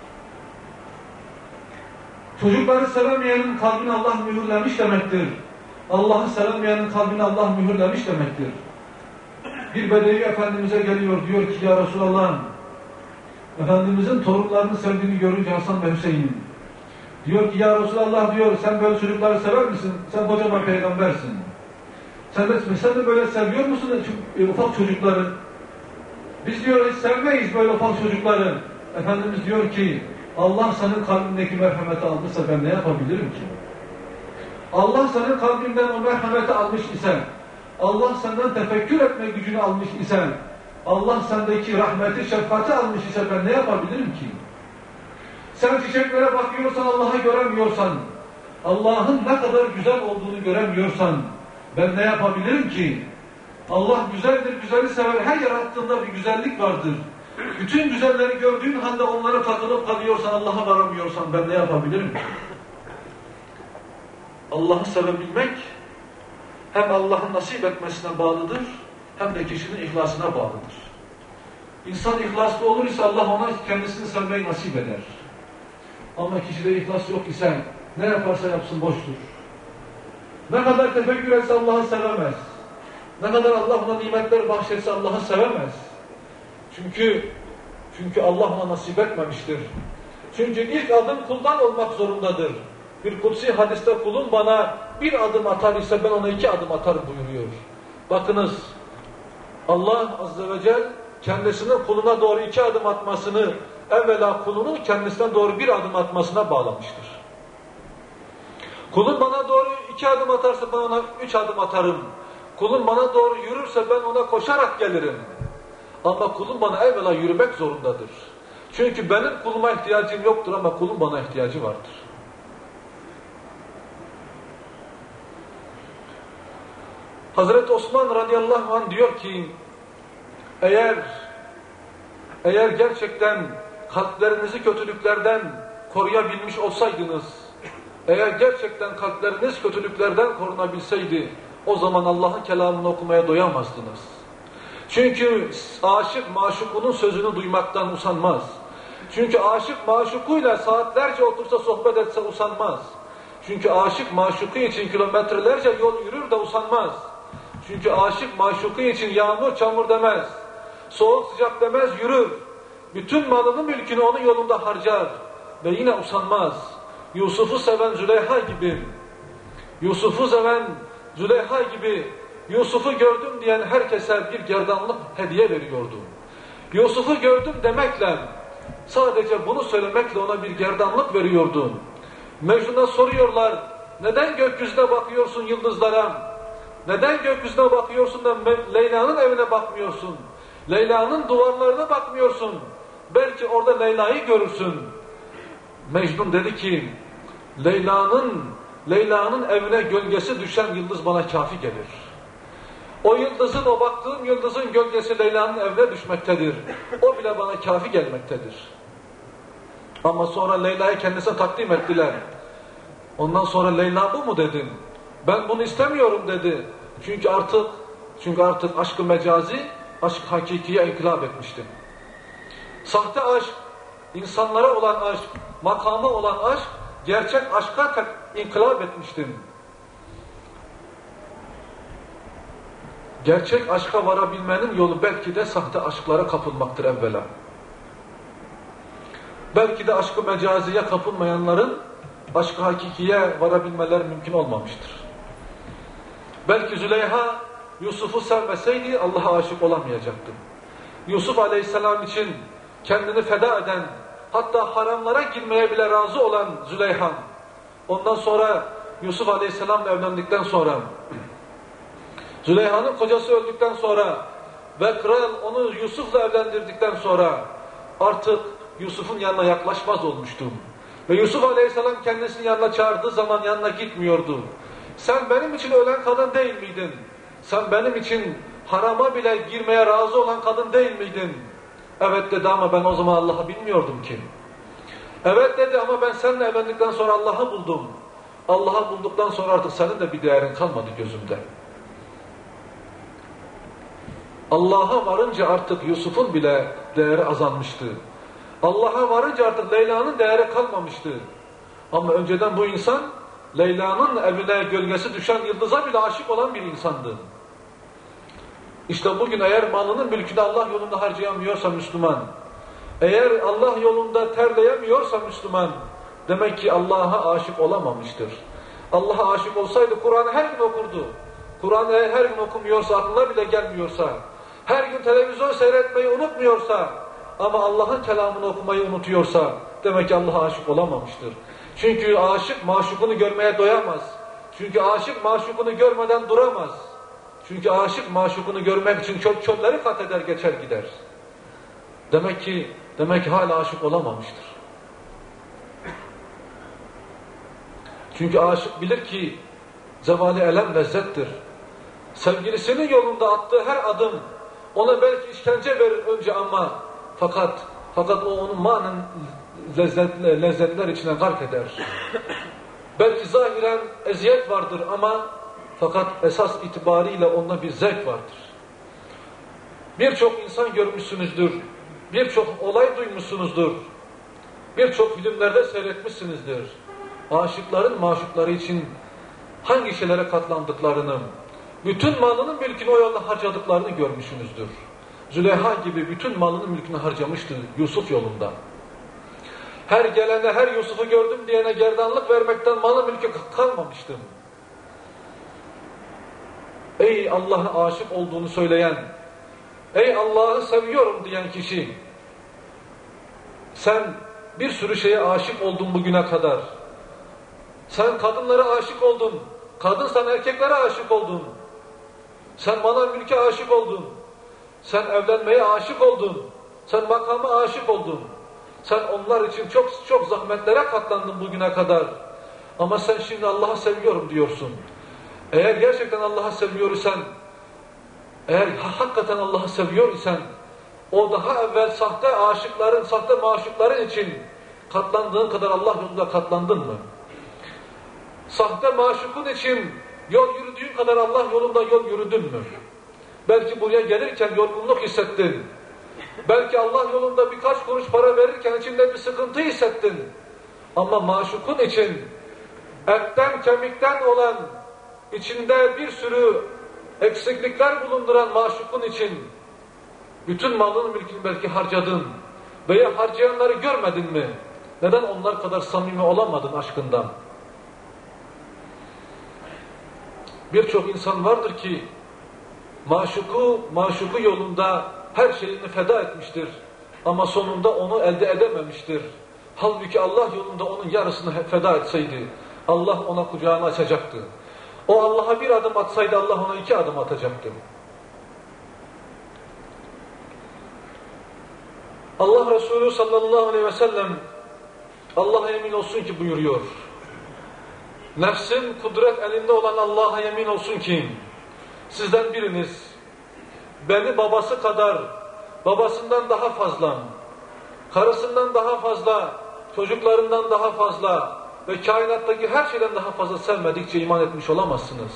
Çocukları sevemeyenin kalbini Allah mühürlemiş demektir. Allah'ı sevemeyenin kalbini Allah mühürlemiş demektir. Bir bedevi Efendimiz'e geliyor, diyor ki ya Resulallah, Efendimiz'in torunlarını sevdiğini görünce Hasan ve Hüseyin'in, diyor ki ya Resulallah, diyor, sen böyle çocukları sever misin? Sen kocaman peygambersin. Sen de böyle seviyor musun ufak çocukları? Biz diyor hiç sevmeyiz böyle ufak çocukları. Efendimiz diyor ki Allah senin kalbindeki merhameti aldıysa ben ne yapabilirim ki? Allah senin kalbinden o merhameti almış ise, Allah senden tefekkür etme gücünü almış ise, Allah sendeki rahmeti, şefkati almış ise ben ne yapabilirim ki? Sen çiçeklere bakıyorsan, Allah'ı göremiyorsan, Allah'ın ne kadar güzel olduğunu göremiyorsan ben ne yapabilirim ki? Allah güzeldir, güzeli sever. Her yarattığında bir güzellik vardır. Bütün güzelleri gördüğün halde onlara takılıp kalıyorsan, Allah'a varamıyorsan ben ne yapabilirim ki? Allah'ı sevebilmek hem Allah'ın nasip etmesine bağlıdır, hem de kişinin ihlasına bağlıdır. İnsan ihlaslı olur ise Allah ona kendisini sevmeyi nasip eder. Ama kişide ihlas yok ise ne yaparsa yapsın boştur. Ne kadar tefekkür etse Allah'ı sevemez. Ne kadar Allah ona nimetler bahşetse Allah'ı sevemez. Çünkü Allah ona nasip etmemiştir. Çünkü ilk adım kuldan olmak zorundadır. Bir kutsi hadiste kulum bana bir adım atar ise ben ona 2 adım atarım buyuruyor. Bakınız, Allah Azze ve Celle kendisinin kuluna doğru 2 adım atmasını evvela kulunun kendisinden doğru 1 adım atmasına bağlamıştır. Kulum bana doğru 2 adım atarsa ben ona 3 adım atarım. Kulum bana doğru yürürse ben ona koşarak gelirim. Ama kulum bana evvela yürümek zorundadır. Çünkü benim kuluma ihtiyacım yoktur ama kulum bana ihtiyacı vardır. Hazreti Osman radıyallahu anh diyor ki, eğer gerçekten kalplerinizi kötülüklerden koruyabilmiş olsaydınız, eğer gerçekten kalpleriniz kötülüklerden korunabilseydi, o zaman Allah'ın kelamını okumaya doyamazdınız. Çünkü aşık maşukunun sözünü duymaktan usanmaz. Çünkü aşık maşukuyla saatlerce otursa sohbet etse usanmaz. Çünkü aşık maşuku için kilometrelerce yol yürür de usanmaz. Çünkü aşık maşuku için yağmur çamur demez. Soğuk sıcak demez, yürür. Bütün malını mülkünü onun yolunda harcar. Ve yine usanmaz. Yusuf'u seven Züleyha gibi, Yusuf'u gördüm diyen herkese bir gerdanlık hediye veriyordu. Yusuf'u gördüm demekle, sadece bunu söylemekle ona bir gerdanlık veriyordu. Mecnun'a soruyorlar, neden gökyüzüne bakıyorsun yıldızlara? Neden gökyüzüne bakıyorsun da Leyla'nın evine bakmıyorsun? Leyla'nın duvarlarına bakmıyorsun. Belki orada Leyla'yı görürsün. Mecnun dedi ki, Leyla'nın Leyla'nın evine gölgesi düşen yıldız bana kafi gelir. O yıldızın, o baktığım yıldızın gölgesi Leyla'nın evine düşmektedir. O bile bana kafi gelmektedir. Ama sonra Leyla'yı kendisine takdim ettiler. Ondan sonra Leyla bu mu dedim. Ben bunu istemiyorum dedi. Çünkü artık aşk-ı mecazi, aşk hakikiye inkılap etmiştim. Sahte aşk, insanlara olan aşk, makama olan aşk, gerçek aşka inkılap etmiştim. Gerçek aşka varabilmenin yolu belki de sahte aşklara kapılmaktır evvela. Belki de aşk-ı mecaziye kapılmayanların aşk-ı hakikiye varabilmeleri mümkün olmamıştır. Belki Züleyha Yusuf'u sevmeseydi Allah'a aşık olamayacaktı. Yusuf Aleyhisselam için kendini feda eden, hatta haramlara girmeye bile razı olan Züleyha, ondan sonra Yusuf Aleyhisselam'la evlendikten sonra, Züleyha'nın kocası öldükten sonra ve kral onu Yusuf'la evlendirdikten sonra artık Yusuf'un yanına yaklaşmaz olmuştu. Ve Yusuf Aleyhisselam kendisini yanına çağırdığı zaman yanına gitmiyordu. Sen benim için ölen kadın değil miydin? Sen benim için harama bile girmeye razı olan kadın değil miydin? Evet dedi ama ben o zaman Allah'ı bilmiyordum ki. Evet dedi ama ben seninle evlendikten sonra Allah'ı buldum. Allah'ı bulduktan sonra artık senin de bir değerin kalmadı gözümde. Allah'a varınca artık Yusuf'un bile değeri azalmıştı. Allah'a varınca artık Leyla'nın değeri kalmamıştı. Ama önceden bu insan Leyla'nın evine gölgesi düşen yıldıza bile aşık olan bir insandı. İşte bugün eğer malının mülkünü Allah yolunda harcayamıyorsa Müslüman, eğer Allah yolunda terleyemiyorsa Müslüman, demek ki Allah'a aşık olamamıştır. Allah'a aşık olsaydı Kur'an'ı her gün okurdu. Kur'an'ı her gün okumuyorsa, aklına bile gelmiyorsa, her gün televizyon seyretmeyi unutmuyorsa ama Allah'ın kelamını okumayı unutuyorsa demek ki Allah'a aşık olamamıştır. Çünkü aşık maşukunu görmeye doyamaz. Çünkü aşık maşukunu görmeden duramaz. Çünkü aşık maşukunu görmek için çölleri kat eder geçer gider. Demek ki hala aşık olamamıştır. Çünkü aşık bilir ki zevali elem lezzettir. Sevgilisinin yolunda attığı her adım ona belki işkence verir önce ama fakat o onun manen lezzetler içine gark eder. Belki zahiren eziyet vardır ama fakat esas itibariyle onda bir zevk vardır. Birçok insan görmüşsünüzdür. Birçok olay duymuşsunuzdur. Birçok filmlerde seyretmişsinizdir. Aşıkların maşukları için hangi şeylere katlandıklarını, bütün malının mülkünü o yolda harcadıklarını görmüşsünüzdür. Züleyha gibi bütün malının mülkünü harcamıştı Yusuf yolunda. Her gelene, her Yusuf'u gördüm diyene gerdanlık vermekten malı mülkü kalmamıştım. Ey Allah'a aşık olduğunu söyleyen, ey Allah'ı seviyorum diyen kişi, sen bir sürü şeye aşık oldun bugüne kadar. Sen kadınlara aşık oldun, kadınsan erkeklere aşık oldun. Sen mala mülke aşık oldun. Sen evlenmeye aşık oldun. Sen makama aşık oldun. Sen onlar için çok zahmetlere katlandın bugüne kadar. Ama sen şimdi Allah'ı seviyorum diyorsun. Eğer gerçekten Allah'ı seviyor isen, eğer hakikaten Allah'ı seviyor isen, o daha evvel sahte aşıkların, sahte maşukların için katlandığın kadar Allah yolunda katlandın mı? Sahte maşukun için yol yürüdüğün kadar Allah yolunda yol yürüdün mü? Belki buraya gelirken yorgunluk hissettin. Belki Allah yolunda birkaç kuruş para verirken içinde bir sıkıntı hissettin. Ama maşukun için etten kemikten olan, içinde bir sürü eksiklikler bulunduran maşukun için bütün malın mülkünü belki harcadın veya harcayanları görmedin mi? Neden onlar kadar samimi olamadın aşkından? Birçok insan vardır ki maşuku yolunda her şeyini feda etmiştir. Ama sonunda onu elde edememiştir. Halbuki Allah yolunda onun yarısını feda etseydi Allah ona kucağını açacaktı. O Allah'a bir adım atsaydı Allah ona 2 adım atacaktı. Allah Resulü sallallahu aleyhi ve sellem Allah'a emin olsun ki buyuruyor. Nefsim kudret elinde olan Allah'a yemin olsun ki sizden biriniz beni babası kadar, babasından daha fazla, karısından daha fazla, çocuklarından daha fazla ve kainattaki her şeyden daha fazla sevmedikçe iman etmiş olamazsınız.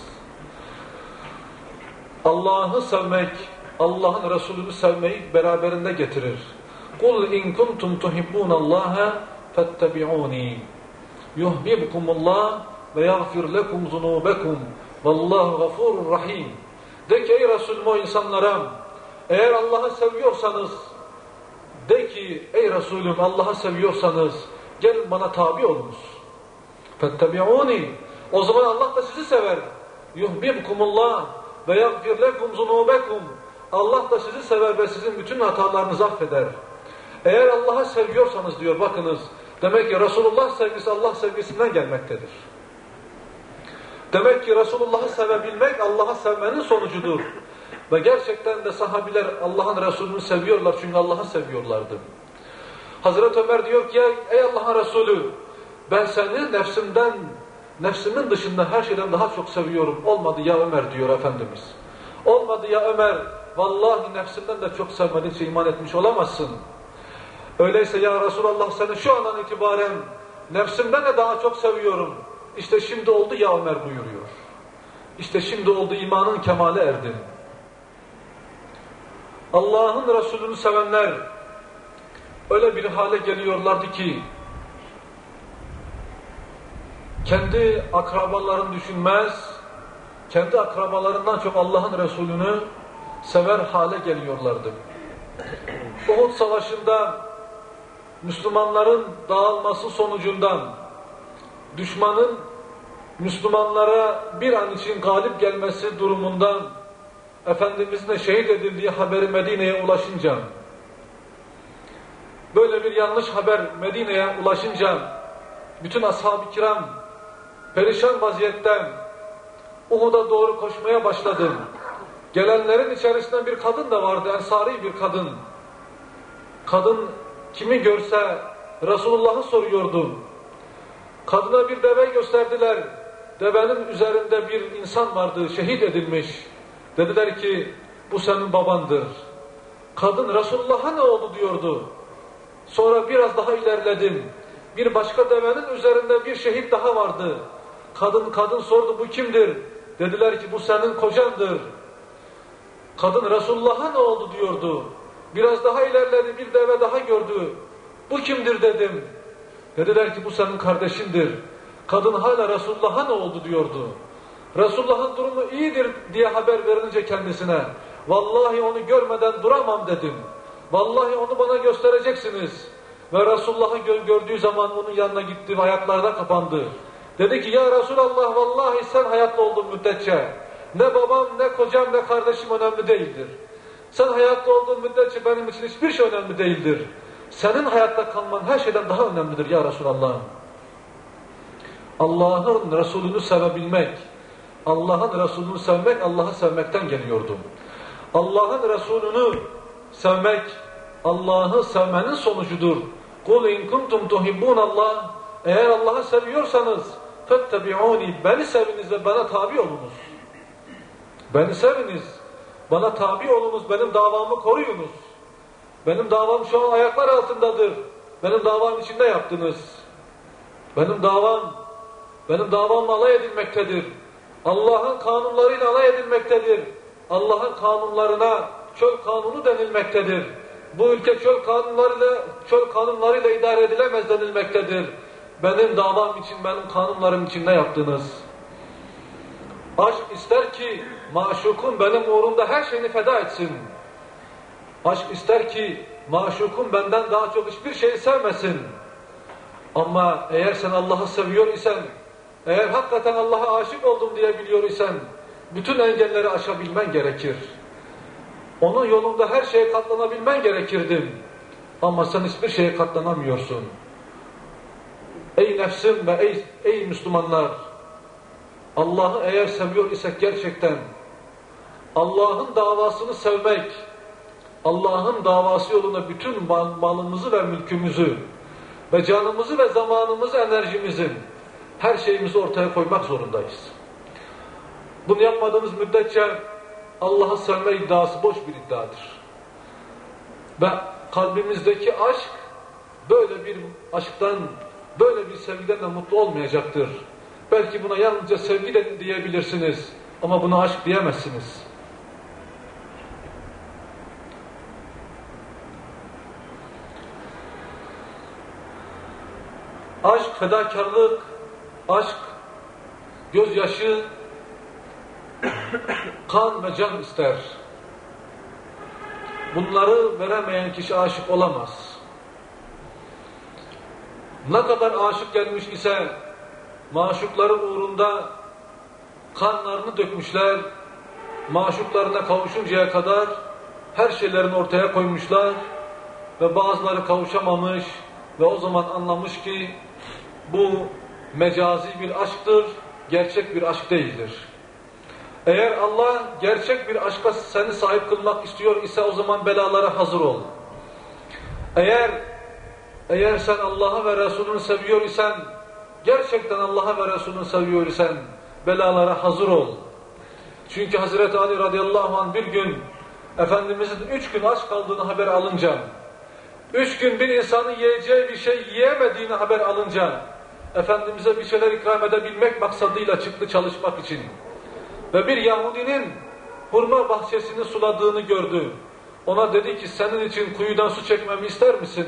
Allah'ı sevmek, Allah'ın Resulü'nü sevmeyi beraberinde getirir. قُلْ اِنْ كُنْتُمْ تُحِبُّونَ اللّٰهَ فَاتَّبِعُونِي يُحْبِبْكُمُ اللّٰهِ وَيَغْفِرْ لَكُمْ ذُنُوبَكُمْ وَاللّٰهُ غَفُورٌ رَحِيمٌ. De ki ey Resulüm o insanlara, eğer Allah'ı seviyorsanız, de ki ey Resulüm Allah'ı seviyorsanız gelin bana tabi olunuz. فَاتَّبِعُونِي. O zaman Allah da sizi sever. يُحْبِبْكُمُ اللّٰهِ وَيَغْفِرْ لَكُمْ ذُنُوبَكُمْ. Allah da sizi sever ve sizin bütün hatalarınızı affeder. Eğer Allah'ı seviyorsanız diyor, bakınız, demek ki Resulullah sevgisi Allah sevgisinden gelmektedir. Demek ki Resulullah'ı sevebilmek Allah'ı sevmenin sonucudur. Ve gerçekten de sahabiler Allah'ın Resulü'nü seviyorlar çünkü Allah'ı seviyorlardı. Hazreti Ömer diyor ki ey Allah'ın Resulü, ben seni nefsimin dışında her şeyden daha çok seviyorum. Olmadı ya Ömer diyor Efendimiz. Olmadı ya Ömer, vallahi nefsinden de çok sevmedikçe iman etmiş olamazsın. Öyleyse ya Resulallah seni şu andan itibaren nefsimden de daha çok seviyorum. İşte şimdi oldu ya Ömer buyuruyor. İşte şimdi oldu, imanın kemale erdin. Allah'ın Resulü'nü sevenler öyle bir hale geliyorlardı ki kendi akrabalarını düşünmez, kendi akrabalarından çok Allah'ın Resulü'nü sever hale geliyorlardı. Uhud Savaşı'nda Müslümanların dağılması sonucundan düşmanın Müslümanlara bir an için galip gelmesi durumundan Efendimizin de şehit edildiği haberi Medine'ye ulaşınca, böyle bir yanlış haber Medine'ye ulaşınca bütün ashab-ı kiram perişan vaziyetten Uhud'a doğru koşmaya başladı. Gelenlerin içerisinde bir kadın da vardı, ensari bir kadın. Kadın kimi görse Resulullah'ı soruyordu. Kadına bir deve gösterdiler. Devenin üzerinde bir insan vardı, şehit edilmiş. Dediler ki bu senin babandır. Kadın Resulullah'a ne oldu diyordu. Sonra biraz daha ilerledim. Bir başka devenin üzerinde bir şehit daha vardı. Kadın sordu bu kimdir? Dediler ki bu senin kocandır. Kadın Resulullah'a ne oldu diyordu. Biraz daha ilerledi, bir deve daha gördü. Bu kimdir dedim. Dediler ki bu senin kardeşindir. Kadın hala Resulullah'a ne oldu diyordu. Resulullah'ın durumu iyidir diye haber verilince kendisine, vallahi onu görmeden duramam dedim. Vallahi onu bana göstereceksiniz. Ve Resulullah'ı gördüğü zaman onun yanına gitti ve ayaklarına kapandı. Dedi ki ya Resulallah, vallahi sen hayatta olduğun müddetçe ne babam, ne kocam, ne kardeşim önemli değildir. Sen hayatta olduğun müddetçe benim için hiçbir şey önemli değildir. Senin hayatta kalman her şeyden daha önemlidir ya Resulallah. Allah'ın Resulünü sevebilmek, Allah'ın Resulünü sevmek, Allah'ı sevmekten geliyordu. Allah'ın Resulünü sevmek, Allah'ı sevmenin sonucudur. قُلْ اِنْ كُنْتُمْ تُحِبُّونَ اللّٰهِ. Eğer Allah'ı seviyorsanız فَاتَّبِعُونِ. Beni seviniz ve bana tabi olunuz. Beni seviniz, bana tabi olunuz, benim davamı koruyunuz. Benim davam şu an ayaklar altındadır. Benim davam içinde yaptınız. Benim davam alay edilmektedir. Allah'ın kanunlarıyla alay edilmektedir. Allah'ın kanunlarına çöl kanunu denilmektedir. Bu ülke çöl kanunlarıyla idare edilemez denilmektedir. Benim davam için, benim kanunlarım için ne yaptınız? Aşk ister ki maşukum benim uğrumda her şeyini feda etsin. Aşk ister ki maşukum benden daha çok hiçbir şeyi sevmesin. Ama eğer sen Allah'ı seviyor isen, eğer hakikaten Allah'a aşık oldum diye biliyor isen, bütün engelleri aşabilmen gerekir. Onun yolunda her şeye katlanabilmen gerekirdi. Ama sen hiçbir şeye katlanamıyorsun. Ey nefsim ve ey Müslümanlar! Allah'ı eğer seviyor isek gerçekten, Allah'ın davasını sevmek, Allah'ın davası yolunda bütün malımızı ve mülkümüzü ve canımızı ve zamanımızı, enerjimizi her şeyimizi ortaya koymak zorundayız. Bunu yapmadığımız müddetçe Allah'ı sevme iddiası boş bir iddiadır. Ve kalbimizdeki aşk böyle bir aşktan, böyle bir sevgiden de mutlu olmayacaktır. Belki buna yalnızca sevgi de diyebilirsiniz ama buna aşk diyemezsiniz. Aşk fedakarlık, aşk gözyaşı, kan ve can ister. Bunları veremeyen kişi aşık olamaz. Ne kadar aşık gelmiş ise maşukları uğrunda kanlarını dökmüşler, maşuklarına kavuşuncaya kadar her şeylerini ortaya koymuşlar ve bazıları kavuşamamış ve o zaman anlamış ki bu mecazi bir aşktır, gerçek bir aşk değildir. Eğer Allah gerçek bir aşka seni sahip kılmak istiyor ise o zaman belalara hazır ol. Eğer sen Allah'ı ve Resulünü seviyor isen, gerçekten Allah'ı ve Resulünü seviyor isen belalara hazır ol. Çünkü Hazreti Ali radıyallahu anh bir gün Efendimizin 3 gün aç kaldığını haber alınca, 3 gün bir insanın yiyeceği bir şey yiyemediğini haber alınca, Efendimiz'e bir şeyler ikram edebilmek maksadıyla çıktı çalışmak için. Ve bir Yahudinin hurma bahçesini suladığını gördü. Ona dedi ki senin için kuyudan su çekmemi ister misin?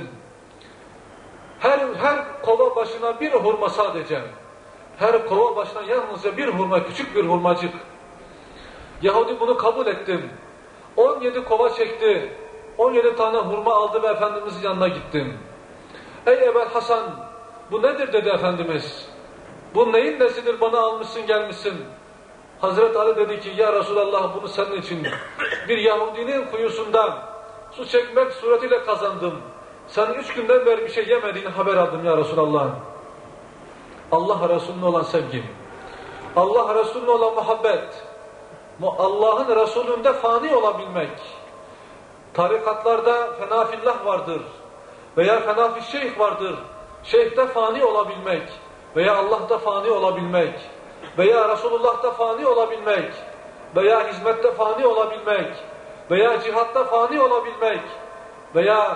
Her kova başına bir hurma sadece. Her kova başına yalnızca bir hurma, küçük bir hurmacık. Yahudi bunu kabul ettim. 17 kova çekti. 17 tane hurma aldı ve Efendimiz'in yanına gittim. Ey Ebel Hasan, bu nedir dedi Efendimiz. Bu neyin nesidir bana almışsın gelmişsin. Hazreti Ali dedi ki ya Resulallah bunu senin için bir Yahudinin kuyusundan su çekmek suretiyle kazandım. Sen 3 günden beri bir şey yemediğini haber aldım ya Resulallah. Allah Resulüne olan sevgim, Allah Resulüne olan muhabbet, Allah'ın Resulünde fani olabilmek. Tarikatlarda fenafillah vardır veya fenafişşeyh vardır. Şeyh'te fani olabilmek veya Allah'ta fani olabilmek veya Resulullah'ta fani olabilmek veya hizmette fani olabilmek veya cihatta fani olabilmek veya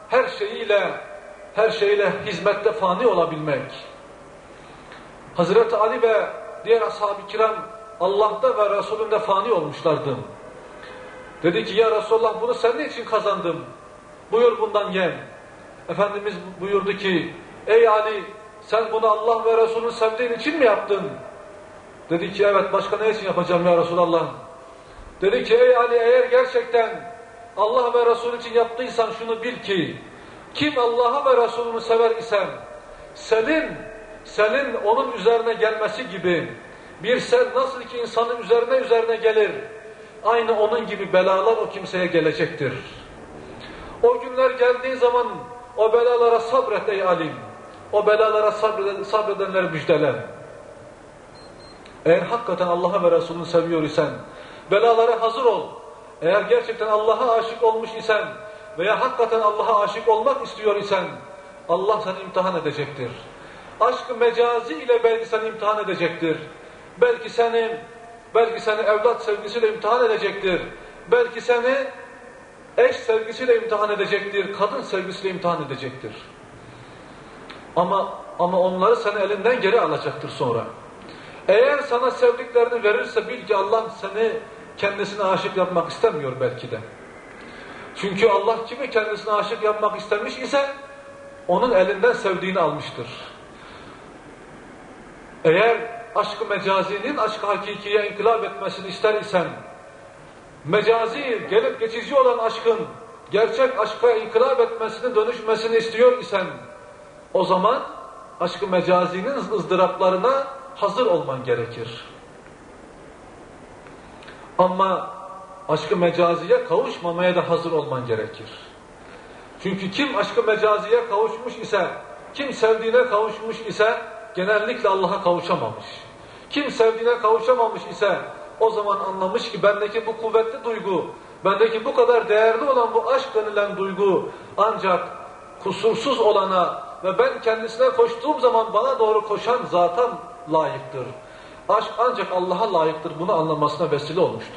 her şeyiyle hizmette fani olabilmek. Hazreti Ali ve diğer ashab-ı kiram Allah'ta ve Resulünde fani olmuşlardı. Dedi ki ya Resulullah bunu senin için kazandım. Buyur bundan ye. Efendimiz buyurdu ki ey Ali sen bunu Allah ve Resulünü sevdiğin için mi yaptın? Dedi ki evet başka ne için yapacağım ya Resulallah? Dedi ki ey Ali eğer gerçekten Allah ve Resulü için yaptıysan şunu bil ki kim Allah'ı ve Resulünü sever isen senin onun üzerine gelmesi gibi bir sel nasıl ki insanın üzerine gelir aynı onun gibi belalar o kimseye gelecektir. O günler geldiği zaman o belalara sabret ey alim. O belalara sabredenleri müjdele. Eğer hakikaten Allah'a ve Resulünü seviyor isen belalara hazır ol. Eğer gerçekten Allah'a aşık olmuş isen veya hakikaten Allah'a aşık olmak istiyor isen Allah seni imtihan edecektir. Aşk-ı mecazi ile belki seni imtihan edecektir. Belki seni evlat sevgisiyle imtihan edecektir. Belki seni eş sevgisiyle imtihan edecektir. Kadın sevgisiyle imtihan edecektir. Ama onları seni elinden geri alacaktır sonra. Eğer sana sevdiklerini verirse bil ki Allah seni kendisine aşık yapmak istemiyor belki de. Çünkü Allah kimi kendisine aşık yapmak istemiş ise onun elinden sevdiğini almıştır. Eğer aşk-ı mecazinin aşk-ı hakikiye inkılap etmesini ister isen, mecazi, gelip geçici olan aşkın gerçek aşka inkılap etmesini, dönüşmesini istiyor isen, o zaman aşk-ı mecazinin ızdıraplarına hazır olman gerekir. Ama aşk-ı mecaziye kavuşmamaya da hazır olman gerekir. Çünkü kim aşk-ı mecaziye kavuşmuş ise, kim sevdiğine kavuşmuş ise genellikle Allah'a kavuşamamış. Kim sevdiğine kavuşamamış ise o zaman anlamış ki bendeki bu kuvvetli duygu, bendeki bu kadar değerli olan bu aşk denilen duygu ancak kusursuz olana, ve ben kendisine koştuğum zaman bana doğru koşan zata layıktır. Aşk ancak Allah'a layıktır. Bunu anlamasına vesile olmuştur.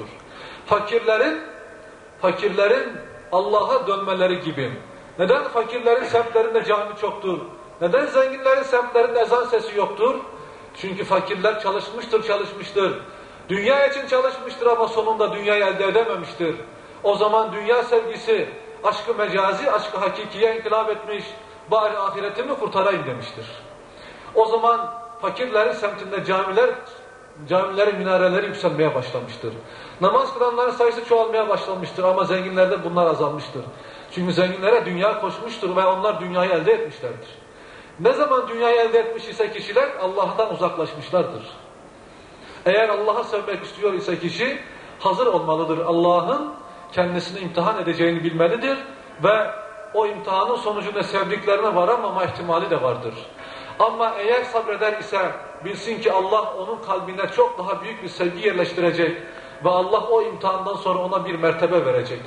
Fakirlerin Allah'a dönmeleri gibi. Neden fakirlerin semtlerinde cami çoktur? Neden zenginlerin semtlerinde ezan sesi yoktur? Çünkü fakirler çalışmıştır. Dünya için çalışmıştır ama sonunda dünyayı elde edememiştir. O zaman dünya sevgisi, aşkı mecazi, aşkı hakikiye inkılap etmiş, bari ahiretimi kurtarayım demiştir. O zaman fakirlerin semtinde camilerin minareleri yükselmeye başlamıştır. Namaz kılanların sayısı çoğalmaya başlamıştır ama zenginlerde bunlar azalmıştır. Çünkü zenginlere dünya koşmuştur ve onlar dünyayı elde etmişlerdir. Ne zaman dünyayı elde etmiş ise kişiler Allah'tan uzaklaşmışlardır. Eğer Allah'ı sevmek istiyor ise kişi hazır olmalıdır. Allah'ın kendisini imtihan edeceğini bilmelidir ve o imtihanın sonucunda sevdiklerine varamama ihtimali de vardır. Ama eğer sabreder ise bilsin ki Allah onun kalbine çok daha büyük bir sevgi yerleştirecek ve Allah o imtihandan sonra ona bir mertebe verecek.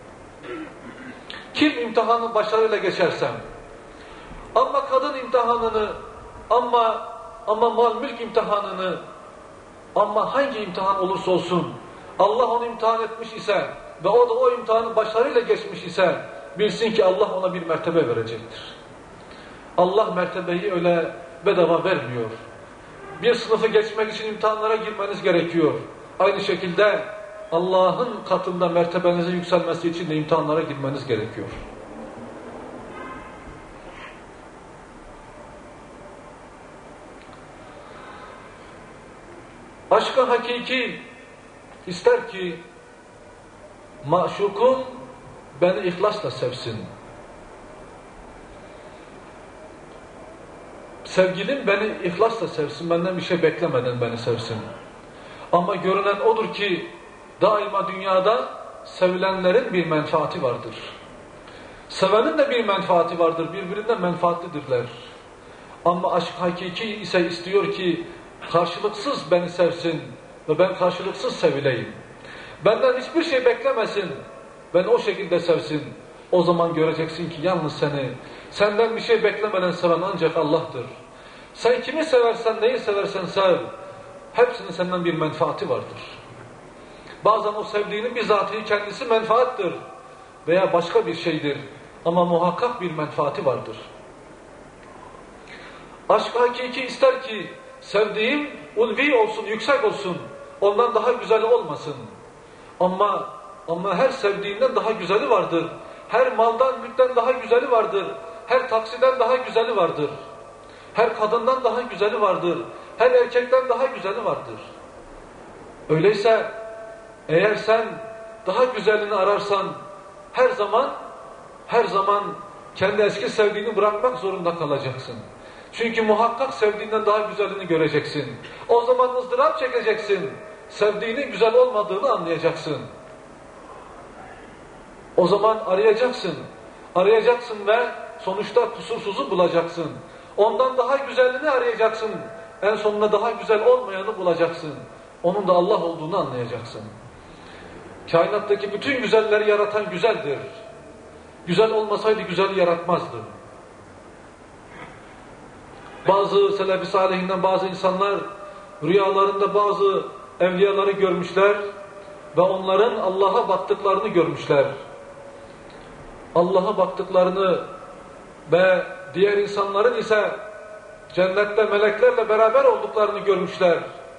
Kim imtihanı başarıyla geçerse, ama kadın imtihanını, ama mal mülk imtihanını, ama hangi imtihan olursa olsun Allah onu imtihan etmiş ise ve o da o imtihanı başarıyla geçmiş ise bilsin ki Allah ona bir mertebe verecektir. Allah mertebeyi öyle bedava vermiyor. Bir sınıfı geçmek için imtihanlara girmeniz gerekiyor. Aynı şekilde Allah'ın katında mertebenizin yükselmesi için de imtihanlara girmeniz gerekiyor. Aşk-ı hakiki ister ki maşukum beni ihlasla sevsin. Sevgilim beni ihlasla sevsin, benden bir şey beklemeden beni sevsin. Ama görünen odur ki daima dünyada sevilenlerin bir menfaati vardır. Sevenin de bir menfaati vardır, birbirinden menfaatlidirler. Ama aşk hakiki ise istiyor ki karşılıksız beni sevsin ve ben karşılıksız sevileyim. Benden hiçbir şey beklemesin, beni o şekilde sevsin. O zaman göreceksin ki yalnız senden bir şey beklemeden seven ancak Allah'tır. Sen kimi seversen, neyi seversen sev, hepsinin senden bir menfaati vardır. Bazen o sevdiğinin bizatihi kendisi menfaattir veya başka bir şeydir ama muhakkak bir menfaati vardır. Aşk hakiki ister ki sevdiğim ulvi olsun, yüksek olsun, ondan daha güzeli olmasın. Ama her sevdiğinden daha güzeli vardır. Her maldan, mülkten daha güzeli vardır. Her taksiden daha güzeli vardır. Her kadından daha güzeli vardır. Her erkekten daha güzeli vardır. Öyleyse eğer sen daha güzelini ararsan her zaman kendi eski sevdiğini bırakmak zorunda kalacaksın. Çünkü muhakkak sevdiğinden daha güzelini göreceksin. O zaman ızdırap çekeceksin. Sevdiğinin güzel olmadığını anlayacaksın. O zaman arayacaksın ve sonuçta kusursuzu bulacaksın. Ondan daha güzelini arayacaksın. En sonunda daha güzel olmayanı bulacaksın. Onun da Allah olduğunu anlayacaksın. Kainattaki bütün güzelleri yaratan güzeldir. Güzel olmasaydı güzel yaratmazdı. Bazı selef-i salihinden bazı insanlar rüyalarında bazı evliyaları görmüşler ve onların Allah'a baktıklarını görmüşler. Allah'a baktıklarını ve diğer insanların ise cennette meleklerle beraber olduklarını görmüşler.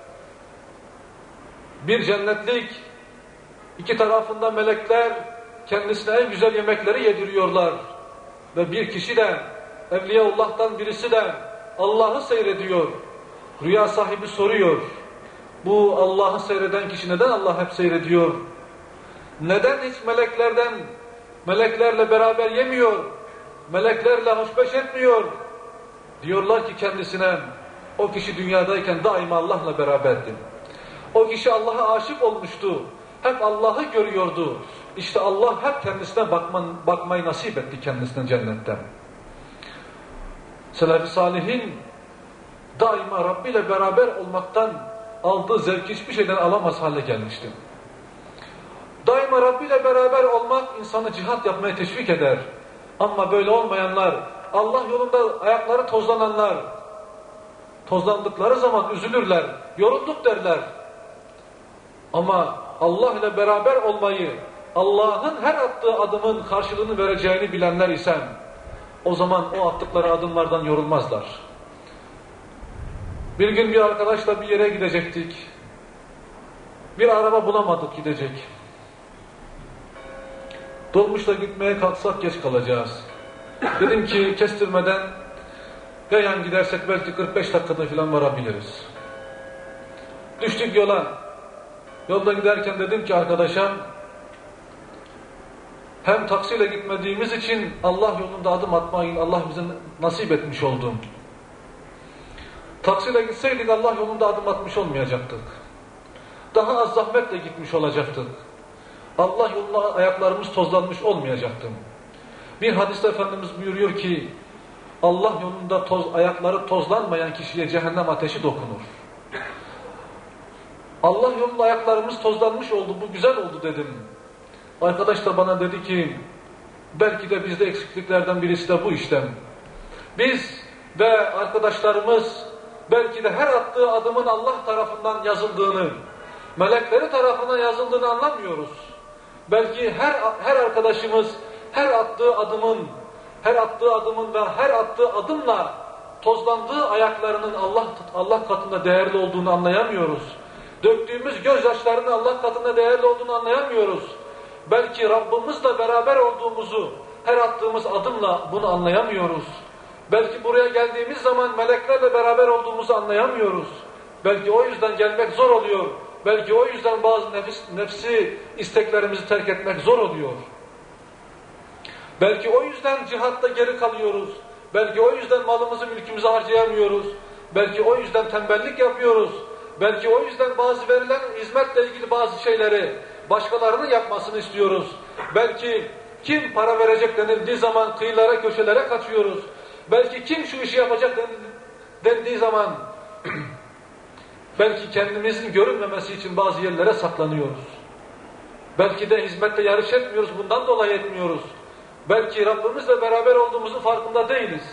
Bir cennetlik, iki tarafında melekler kendisine en güzel yemekleri yediriyorlar. Ve bir kişi de, Evliyaullah'tan birisi de Allah'ı seyrediyor. Rüya sahibi soruyor. Bu Allah'ı seyreden kişi neden Allah hep seyrediyor? Neden hiç meleklerle beraber yemiyor? Meleklerle hoşbeş etmiyor? Diyorlar ki kendisine, o kişi dünyadayken daima Allah'la beraberdi. O kişi Allah'a aşık olmuştu. Hep Allah'ı görüyordu. İşte Allah hep kendisine bakmayı nasip etti kendisine cennetten. Selef-i Salihin daima Rabbi ile beraber olmaktan aldığı zevk hiçbir şeyden alamaz hale gelmişti. Daima Rabbi ile beraber olmak insanı cihat yapmaya teşvik eder. Ama böyle olmayanlar Allah yolunda ayakları tozlananlar, tozlandıkları zaman üzülürler, yorulduk derler. Ama Allah ile beraber olmayı, Allah'ın her attığı adımın karşılığını vereceğini bilenler ise o zaman o attıkları adımlardan yorulmazlar. Bir gün bir arkadaşla bir yere gidecektik. Bir araba bulamadık gidecek. Dolmuşla gitmeye kalksak geç kalacağız. Dedim ki kestirmeden yayan gidersek belki 45 dakikada falan varabiliriz. Düştük yola. Yolda giderken dedim ki arkadaşa, hem taksiyle gitmediğimiz için Allah yolunda adım atmayı Allah bize nasip etmiş oldu. Taksiyle gitseydik Allah yolunda adım atmış olmayacaktık. Daha az zahmetle gitmiş olacaktık. Allah yolunda ayaklarımız tozlanmış olmayacaktı. Bir hadiste Efendimiz buyuruyor ki Allah yolunda ayakları tozlanmayan kişiye cehennem ateşi dokunur. Allah yolunda ayaklarımız tozlanmış oldu, bu güzel oldu dedim. Arkadaş da bana dedi ki belki de bizde eksikliklerden birisi de bu işte. Biz ve arkadaşlarımız belki de her attığı adımın Allah tarafından yazıldığını, melekleri tarafından yazıldığını anlamıyoruz. Belki her arkadaşımız her attığı adımın ve her attığı adımla tozlandığı ayaklarının Allah katında değerli olduğunu anlayamıyoruz. Döktüğümüz gözyaşlarının Allah katında değerli olduğunu anlayamıyoruz. Belki Rabbimizle beraber olduğumuzu her attığımız adımla bunu anlayamıyoruz. Belki buraya geldiğimiz zaman meleklerle beraber olduğumuzu anlayamıyoruz. Belki o yüzden gelmek zor oluyor. Belki o yüzden bazı nefsi isteklerimizi terk etmek zor oluyor. Belki o yüzden cihatta geri kalıyoruz. Belki o yüzden malımızı, mülkümüzü harcayamıyoruz. Belki o yüzden tembellik yapıyoruz. Belki o yüzden bazı verilen hizmetle ilgili bazı şeyleri başkalarının yapmasını istiyoruz. Belki kim para verecek denildiği zaman kıyılara, köşelere kaçıyoruz. Belki kim şu işi yapacak dendiği zaman belki kendimizin görünmemesi için bazı yerlere saklanıyoruz. Belki de hizmette yarış etmiyoruz, bundan dolayı etmiyoruz. Belki Rabbimizle beraber olduğumuzun farkında değiliz.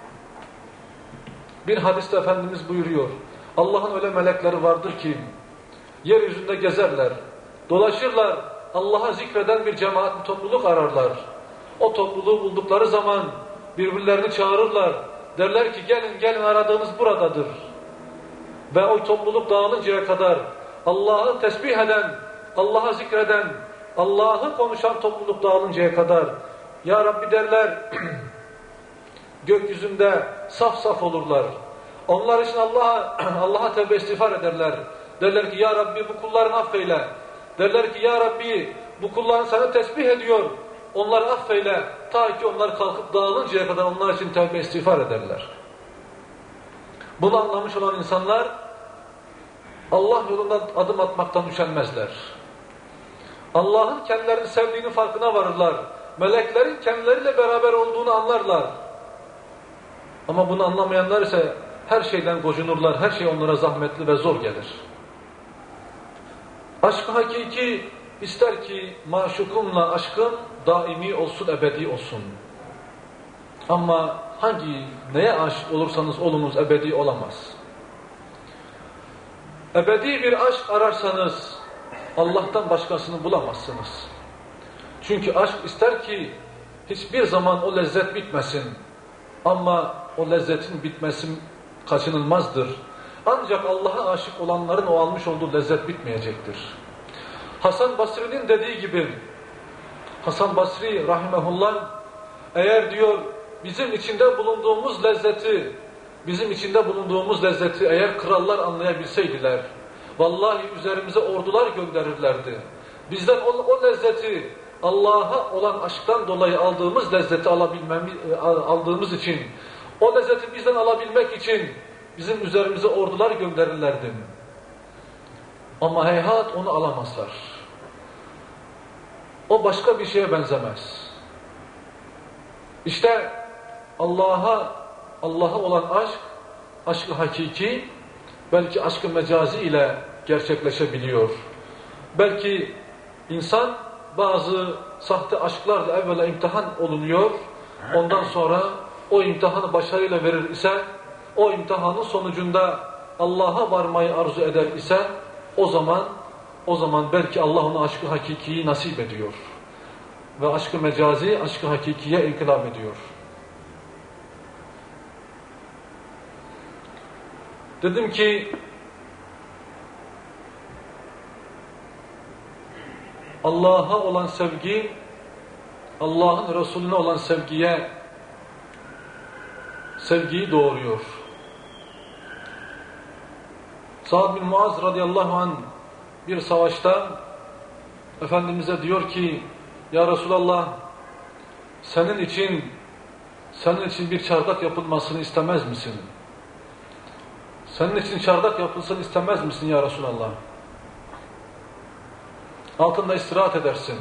Bir hadiste Efendimiz buyuruyor, Allah'ın öyle melekleri vardır ki yeryüzünde gezerler, dolaşırlar, Allah'a zikreden bir cemaat, bir topluluk ararlar. O topluluğu buldukları zaman birbirlerini çağırırlar. Derler ki gelin aradığınız buradadır. Ve o topluluk dağılıncaya kadar Allah'ı tesbih eden, Allah'a zikreden, Allah'ı konuşan topluluk dağılıncaya kadar Ya Rabbi derler, gökyüzünde saf saf olurlar. Onlar için Allah'a tevbe istiğfar ederler. Derler ki Ya Rabbi bu kullarını affeyle. Derler ki Ya Rabbi bu kulların sana tesbih ediyor. Onları affeyle. Ta ki onlar kalkıp dağılıncaya kadar onlar için tevbe istiğfar ederler. Bunu anlamış olan insanlar Allah yolunda adım atmaktan üşenmezler. Allah'ın kendilerini sevdiğinin farkına varırlar. Meleklerin kendileriyle beraber olduğunu anlarlar. Ama bunu anlamayanlar ise her şeyden gocunurlar. Her şey onlara zahmetli ve zor gelir. Aşk-ı hakiki ister ki maşukumla aşkın daimi olsun, ebedi olsun. Ama neye aşık olursanız olunuz ebedi olamaz. Ebedi bir aşk ararsanız Allah'tan başkasını bulamazsınız. Çünkü aşk ister ki hiçbir zaman o lezzet bitmesin. Ama o lezzetin bitmesi kaçınılmazdır. Ancak Allah'a aşık olanların o almış olduğu lezzet bitmeyecektir. Hasan Basri'nin dediği gibi, Hasan Basri rahimehullah, eğer diyor bizim içinde bulunduğumuz lezzeti eğer krallar anlayabilseydiler, vallahi üzerimize ordular gönderirlerdi. Bizden o lezzeti, Allah'a olan aşktan dolayı aldığımız lezzeti aldığımız için, o lezzeti bizden alabilmek için bizim üzerimize ordular gönderirlerdi. Ama heyhat onu alamazlar. O başka bir şeye benzemez. İşte Allah'a olan aşk, aşk-ı hakiki, belki aşk-ı mecazi ile gerçekleşebiliyor. Belki insan bazı sahte aşklarla evvela imtihan olunuyor, ondan sonra o imtihanı başarıyla verir ise, o imtihanın sonucunda Allah'a varmayı arzu eder ise, o zaman belki Allah ona aşkı hakikiyi nasip ediyor. Ve aşkı mecazi, aşkı hakikiye inkılap ediyor. Dedim ki, Allah'a olan sevgi, Allah'ın Resulüne olan sevgiyi doğuruyor. Sa'd bin Muaz radıyallahu anh bir savaşta Efendimiz'e diyor ki, ya Resulallah, senin için bir çardak yapılmasını istemez misin? Senin için çardak yapılsın istemez misin ya Resulallah? Altında istirahat edersin.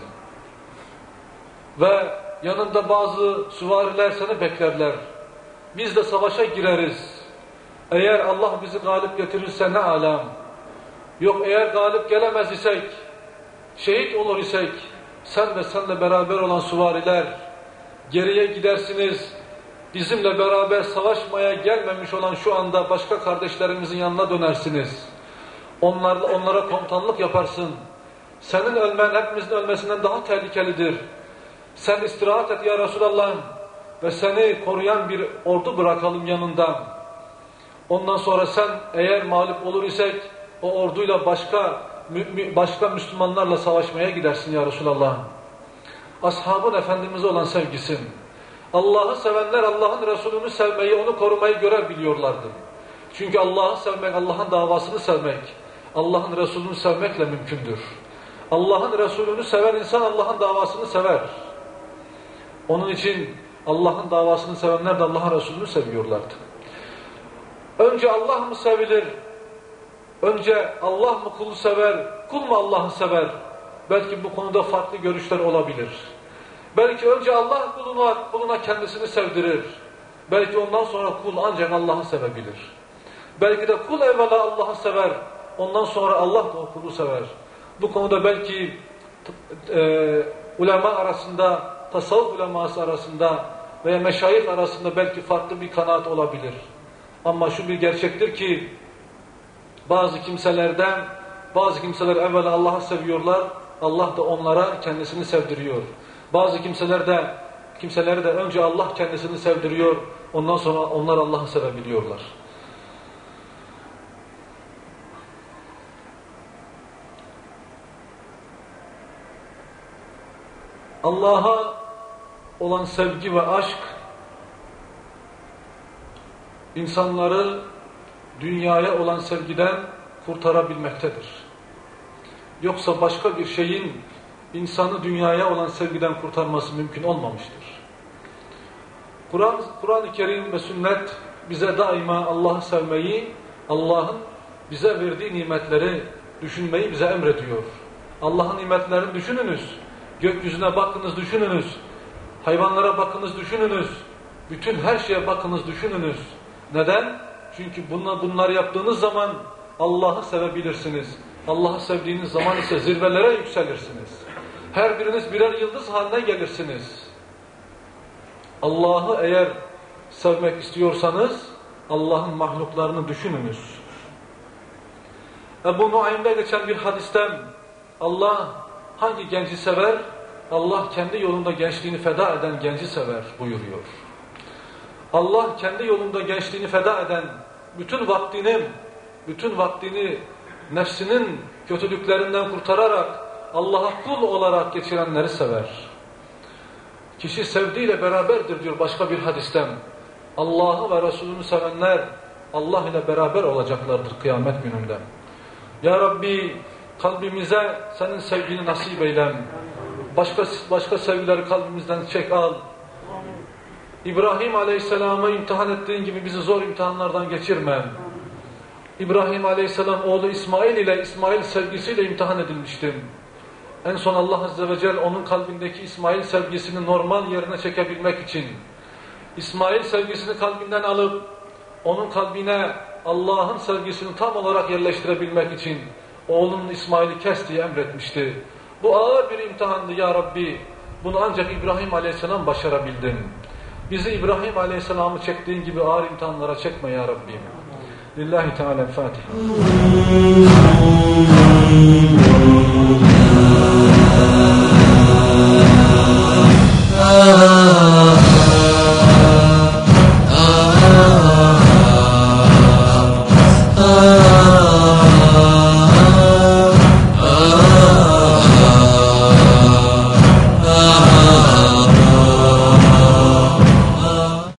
Ve yanında bazı süvariler seni beklerler. Biz de savaşa gireriz. Eğer Allah bizi galip getirirse ne alem. Yok eğer galip gelemez isek, şehit olur isek, sen ve senle beraber olan süvariler geriye gidersiniz. Bizimle beraber savaşmaya gelmemiş olan şu anda başka kardeşlerimizin yanına dönersiniz. Onlara komutanlık yaparsın. Senin ölmen hepimizin ölmesinden daha tehlikelidir. Sen istirahat et ya Resulallah ve seni koruyan bir ordu bırakalım yanında. Ondan sonra sen eğer mağlup olur isek o orduyla başka Müslümanlarla savaşmaya gidersin ya Resulallah. Ashabın Efendimiz'e olan sevgisi. Allah'ı sevenler Allah'ın Resulünü sevmeyi, onu korumayı görev biliyorlardı. Çünkü Allah'ı sevmek, Allah'ın davasını sevmek, Allah'ın Resulünü sevmekle mümkündür. Allah'ın Resulünü seven insan Allah'ın davasını sever. Onun için Allah'ın davasını sevenler de Allah'ın Resulünü seviyorlardı. Önce Allah mı sevilir? Önce Allah mı kulu sever? Kul mu Allah'ı sever? Belki bu konuda farklı görüşler olabilir. Belki önce Allah kuluna kendisini sevdirir. Belki ondan sonra kul ancak Allah'ı sevebilir. Belki de kul evvela Allah'ı sever. Ondan sonra Allah da o kulu sever. Bu konuda belki ulema arasında, tasavvuf uleması arasında veya meşayih arasında belki farklı bir kanaat olabilir. Ama şu bir gerçektir ki bazı kimseler evvela Allah'ı seviyorlar, Allah da onlara kendisini sevdiriyor. Bazı kimseler de önce Allah kendisini sevdiriyor, ondan sonra onlar Allah'ı sevebiliyorlar. Allah'a olan sevgi ve aşk insanları dünyaya olan sevgiden kurtarabilmektedir. Yoksa başka bir şeyin insanı dünyaya olan sevgiden kurtarması mümkün olmamıştır. Kur'an-ı Kerim ve sünnet bize daima Allah'ı sevmeyi, Allah'ın bize verdiği nimetleri düşünmeyi bize emrediyor. Allah'ın nimetlerini düşününüz. Gökyüzüne bakınız, düşününüz. Hayvanlara bakınız, düşününüz. Bütün her şeye bakınız, düşününüz. Neden? Çünkü bunları yaptığınız zaman Allah'ı sevebilirsiniz. Allah'ı sevdiğiniz zaman ise zirvelere yükselirsiniz. Her biriniz birer yıldız haline gelirsiniz. Allah'ı eğer sevmek istiyorsanız Allah'ın mahluklarını düşününüz. Ebu Nuaym'de geçen bir hadisten Allah hangi genci sever? Allah kendi yolunda gençliğini feda eden genci sever buyuruyor. Allah kendi yolunda gençliğini feda eden, bütün vaktini nefsinin kötülüklerinden kurtararak Allah'a kul olarak geçirenleri sever. Kişi sevdiğiyle beraberdir diyor başka bir hadisten. Allah'ı ve Resulünü sevenler Allah ile beraber olacaklardır kıyamet gününde. Ya Rabbi kalbimize senin sevgini nasip eyle. Başka sevgileri kalbimizden çek al. İbrahim Aleyhisselam'ı imtihan ettiğin gibi bizi zor imtihanlardan geçirme. İbrahim Aleyhisselam oğlu İsmail sevgisiyle imtihan edilmişti. En son Allah Azze ve Celle onun kalbindeki İsmail sevgisini normal yerine çekebilmek için İsmail sevgisini kalbinden alıp onun kalbine Allah'ın sevgisini tam olarak yerleştirebilmek için oğlunun İsmail'i kes diye emretmişti. Bu ağır bir imtihandı ya Rabbi. Bunu ancak İbrahim Aleyhisselam başarabildi. Bizi İbrahim Aleyhisselam'ı çektiğin gibi ağır imtihanlara çekme ya Rabbi. Lillahi Teala Fatiha.